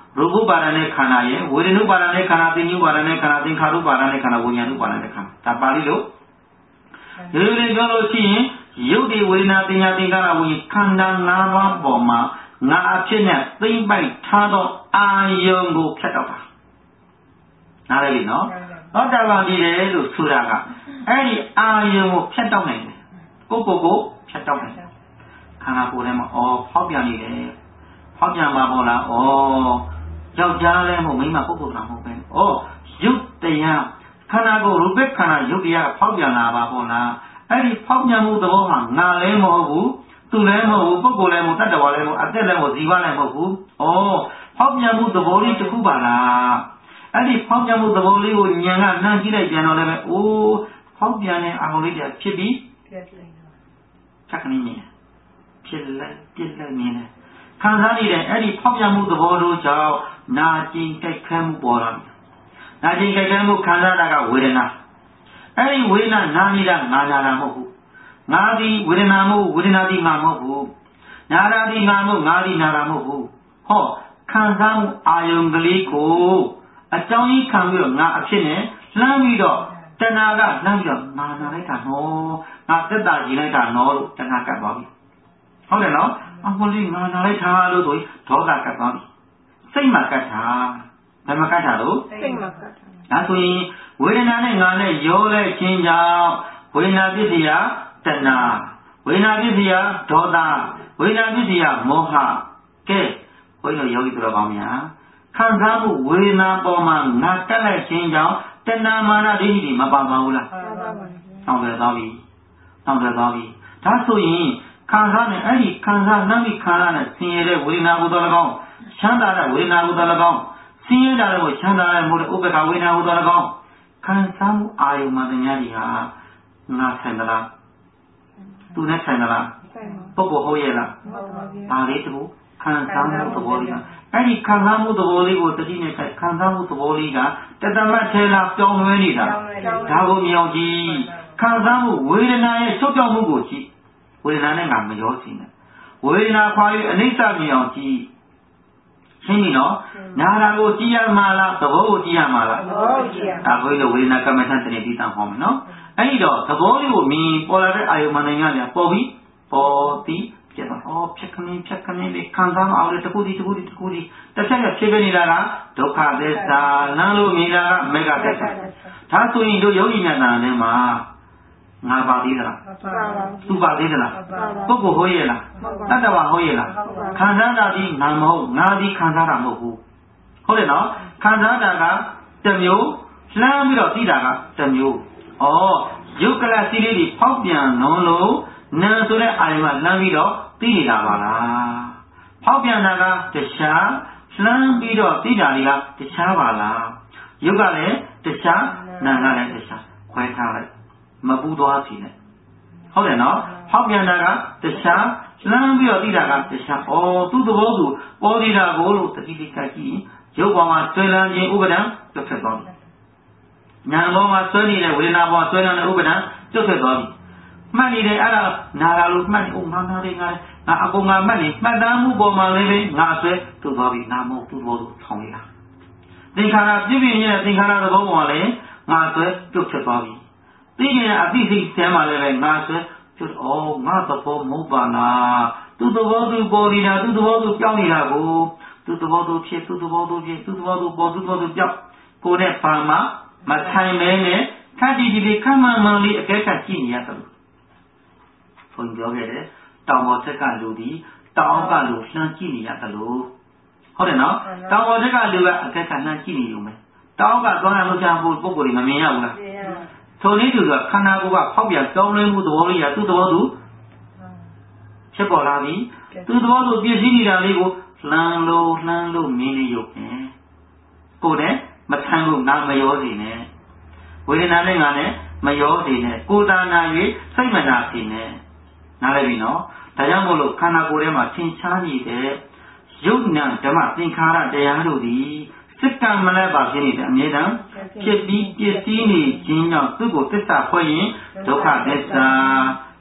รูปบาลในขณะเยเวรนุบาลในขณะติญุบาลในขณะติงคารุบาลในขณะวิญญาณุบาลในขณะตาปาลิโลเรื่องนี้ก็รู้ที่ยุติเวรนาติญาติงคาราวิขันธ์นาบาปอมางาเช่นเนี่ยติงไปท่าต่ออายุงูแค่ต่อไปนั่นเลยเนาะแล้วแต่บางทีเลยดูสุราก็ไอ้อายุงูแค่ต่อไหนกูกูกูแค่ต่อไหนข้างหน้ากูเลยมาอ๋อพ่อเปียนี่เลยพ่อเปียมาบอกละอ๋อเจ้าจ้าเลยมึงไม่มากูกูทำมึงเป็นอ๋อยุติยาขณะกูรูปแบบขณะยุติยาพ่อเปียนาบาบอกละไอ้พ่อเปียมูตัวหางงาเลยมึงกูตุเลยมึงกูกูเลยมึงตัดตัวเลยมึงอัดเลยมึงจีบเลยมึงกูอ๋อพ่อเปียมูตัวบริจุกุบาละไอ้พ่อเปียมูตัวบริกูยังไงนั่งกินได้ยังไงเลยโอ้พ่อเปียเนี่ยเอาเลยเดี๋ยวชิบีชักนี่เนี่ยဖြစ်လိုက်ပြစ်လိုက်နေတယ်ခံစားနေတဲ့အဲ့ဒီဖောက်ပြန်မှုသဘောတို့ကြောင့်နာကျင်ကြိုက်ခဲမှုပေါ်လာတယ်နာကျင်ကြိုက်ခဲမှုခံစားတာကဝေဒနာအဲ့ဒီဝေဒနာနာနေတာငါနာတာမဟုတ်ဘူးငါသည်ဝေဒနာမှုဝေဒနာသည်ငါမဟုတ်ဘူးနာတာသည်ငါမဟုတ်ငါသည်နာတာမဟုတ်ဘူးဟောခံစားမှုအာယုံကလေးကိုအကြောင်းကြီးခံပြီးတော့ငါအဖြစ်နဲ့လှမ်းပြီးတော့တဏှာကလှမ်းပြီးတော့ငါနာလိုက်တာနော်ငါသက်တာကြည့်လိုက်တာနော်လို့တဏှာကပ်သွားပြီဟုတ်တယ်နော်အမလေးငါနာလိုက်တာလို့ဆိုရင်ဒေါသကပ်သွားပြီစိတ်မှာကပ်တာဘယ်မှာကပ်တာလို့စိတ်မှာကပ်တာဒါဆိုရင်ဝေဒနာနဲ့ငါနဲ့ရောလဲခြင်းကြောင့်ဝေဒနာပစ္စယတဏှာဝေဒနာပစ္စယဒေါသဝေဒနာပစ္စယမောဟကဲဘုန်းကြီးတို့ယောဂီတို့ကောင်းများခံစားမှုဝေဒနာပေါ်မှာငါတက်လိုက်ခြင်းကြောင့်တဏှာမာနဒိဋ္ဌိတွေမပါပါဘူးလားပါပါပါဆောင်းရသွားပြီဆောင်းရသွားပြီဒါဆိုရင်ခံစားနဲ့အဲ့ဒီခံစားနှမ်းပြီးခံရတဲ့ဆင်းရဲတဲ့ဝေဒနာကိုတော်၎င်းချမ်းသာတဲ့ဝေဒနာကိုတော်၎င်းဆင်းရဲတာကိုချမ်းသာတဲ့မို့ဥပ္ပခဝေဒနာကိုတော်၎င်းခံစားမှုအာယုံမှတရားကြီးဟာငါဆိုင်သလားသူနဲ့ဆိုင်သလားပုဂ္ဂိုလ်ဟုတ်ရဲ့လားဒါလေးတူခံစားမှုသဘောလေးကအဲ့ဒီခံစားမှုသဘောလေးကိုတတိနဲ့ခံစားမှုသဘောလေးကတတမတ်ထဲလာပြောင်းလဲနေတာဒါကိုမြောင်ကြည့်ခံစားမှုဝေဒနာရဲ့ချုပ်ပြောင်းမှုကိုကြည့်ဝေဒနာနဲ့ငါမရောစီနဲ့ဝေဒနာခွာ၍အနိစ္စမြင်အောင်ကြည့်ရှင်းပြီနော်နာတာကိုကြည့်ရမှာလားသဘောကိုကြည့်ရမှာလားသဘောကိုကြည့်ရမှာဒါဘုန်းကြီးတို့ဝေဒနာကမ္မထန်တနေပြီးတောင်းဟောမယ်နော်အဲ့ဒီတော့သဘောလေးကိုမြင်ပေါ်လာတဲ့အာယုံမှန်နိုင်ငံကပေါ်ပြီးပေါ်ပြီးပြတ်တော့ဖြတ်ခင်းဖြတ်ခင်းလေးခံစားအောင်လေတခုဒီတခုဒီတခုဒီတစ်ချက်ချက်ဖြစ်နေတာကဒုက္ခသစ္စာလမ်းလို့မြင်တာကမေဃသစ္စာဒါဆိုရင်တို့ယောဂီများနာထဲမှာငါပါသေးသလားသူပါသေးသလားပုဂ္ဂိုလ်ဟုတ်ရဲ့လားတတ္တဝါဟုတ်ရဲ့လားခံစားတာဒီငါမဟုတ်ငါဒီခံစားတာမဟုတ်ဘူးဟုတ်တယ်နော်ခံစားတာကတစ်မျိုးလှမ်းပြီးတော့သိတာကတစ်မျိုးဩယုတ်ကလစီလေးတွေဖောက်ပြန်လုံးလို့နာဆိုတဲ့အာယုံကလှမ်းပြီးတော့သိနေတာပါလားဖောက်ပြန်တာကတခြားလှမ်းပြီးတော့သိတာတွေကတခြားပါလားယုတ်ကလည်းတခြားနာကလည်းတခြားခွဲထားလိုက်မပူသွားစီနဲ့ဟုတ်တယ်နော်ဖောက်ပြန်တာကတခြားလှမ်းပြီးတော့သိတာကတခြားဩသူ့သဘောသူပေါ်နေတာကိုလို့တတိတိကကြည့်ရုပ်ပေါ်မှာဆွဲလန်းခြင်းဥပဒံပြုတ်ထွက်သွားပြီညာပေါ်မှာဆွဲနေတဲ့ဝေဒနာပေါ်ဆွဲလန်းတဲ့ဥပဒံပြုတ်ထွက်သွားပြီမှတ်နေတယ်အဲ့ဒါနာလာလို့မှတ်နေဦးငါငါလေးငါငါအကုန်ငါမှတ်နေမှတ်သားမှုပေါ်မှာလည်းပဲငါဆွဲသူ့သွားပြီနာမဟုတ်သူ့ဘောသူဆောင်းနေတာသင်္ခါရပြည့်ပြည့်ရဲ့သင်္ခါရသဘောပေါ်မှာလည်းငါဆွဲပြုတ်ထွက်သွားပြီသိနေအသိစိတ်ဆဲမှာလည်းပဲငါဆွဲကျွတ်ဩငါသဘောမဟုတ်ပါလားသူ့သဘောသူပေါ်နေတာသူ့သဘောသူပြောင်းနေတာကိုသူ့သဘောသူဖြစ်သူ့သဘောသူဖြစ်သူ့သဘောသူပေါ်သူ့သဘောသူပြောင်းကိုယ်နဲ့ပါမမထိုင်မဲနဲ့ခက်ကြည့်ကြည့်ခမ်းမှန်မှန်လေးအကဲခတ်ကြည့်နေရတယ်ဘုန်းကြီးပြောခဲ့တယ်တောင်ပေါ်ထက်ကလူဒီတောင်အောက်ကလူလှမ်းကြည့်နေရတယ်လို့ဟုတ်တယ်နော်တောင်ပေါ်ထက်ကလူကအကဲခတ်လှမ်းကြည့်နေရုံပဲတောင်အောက်ကသွားရလို့ချမ်းဖို့ပုံကိုယ်တွေမမြင်ရဘူးလားဆိုနည်းတူဆိုခန္ဓာကိုယ်ကဖောက်ပြန်ကြောင်းလဲမှုသဘောလေးရသူ့သဘောသူဖြစ်ပေါ်လာပြီသူ့သဘောသူပြည့်စည်နေတာလေးကိုလှမ်းလို့လှမ်းလို့မြင်နေရုံပဲကိုယ်နဲ့မထမ်းလို့ငါမရောစီနဲ့ဝေဒနာနဲ့ငါနဲ့မရောစီနဲ့ကိုယ်သာနာ၍စိတ်မနာစီနဲ့နားလည်ပြီနော်ဒါကြောင့်မို့လို့ခန္ဓာကိုယ်ထဲမှာသင်္ချာနေတဲ့ယုတ်နံဓမ္မသင်္ခါရတရားတို့သည်စိတ်ကမလဲပါဖြစ်နေတဲ့အမြဲတမ်းဖြစ်ပြီးပြည့်စည်နေခြင်းကြောင့်သူ့ကိုသစ္စာဖွဲ့ရင်ဒုက္ခသစ္စာ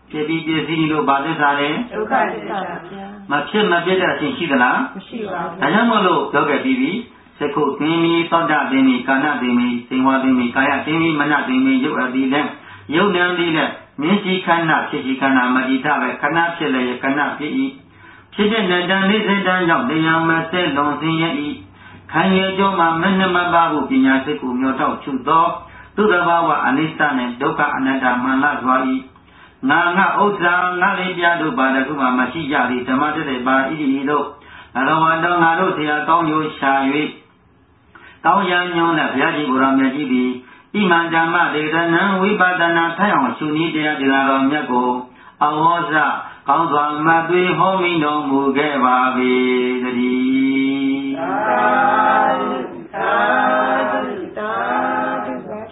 ဖြစ်ပြီးပြည့်စည်လို့ဘာသစ္စာလဲဒုက္ခသစ္စာဗျာမဖြစ်မပြည့်တဲ့အခြင်းရှိသလားမရှိပါဘူးဒါကြောင့်မို့လို့ပြောခဲ့ပြီးပြီစကုသင်္မီသောတာသင်္မီကာဏသင်္မီစေဝသင်္မီကာယသင်္မီမနသင်္မီရုပ်အသည်လည်းယုတ်နံသည်လည်းမြင်ရှိခန္ဓာဖြစ်ရှိခန္ဓာမတိတပဲခဏဖြစ်လည်းခဏဖြစ်၏ဖြစ်တဲ့နတန်လေးစိတ်တန်းကြောင့်တရားမစဲလွန်စင်ရဲ့၏ခံရကြောမှာမနှမပါဟုပညာစိတ်ကိုမျောတော့ချုပ်သောသူတဘာဝအနိစ္စနှင့်ဒုက္ခအနတ္တမှန်လာစွာ၏ငါငါဥစ္စာငါလေးပြတို့ပါတခုမှမရှိကြသည်ဓမ္မတည်းပါဣတိတို့အရဝတ္တငါတို့ဆရာကောင်းကျိုးရှာ၍တောင်းရညွန်းတဲ့ဘုရားကြီးကိုယ်တော်မြတ်ကြီးသည်ဣမံဓမ္မဒေသနံဝိပဿနာထိုင်အောင်ရှုနည်းတရားတရားတော်မြတ်ကိုအဝေါဇကောင်းစွာမှတ်သွေဟောမိတော်မူခဲ့ပါ၏တည်း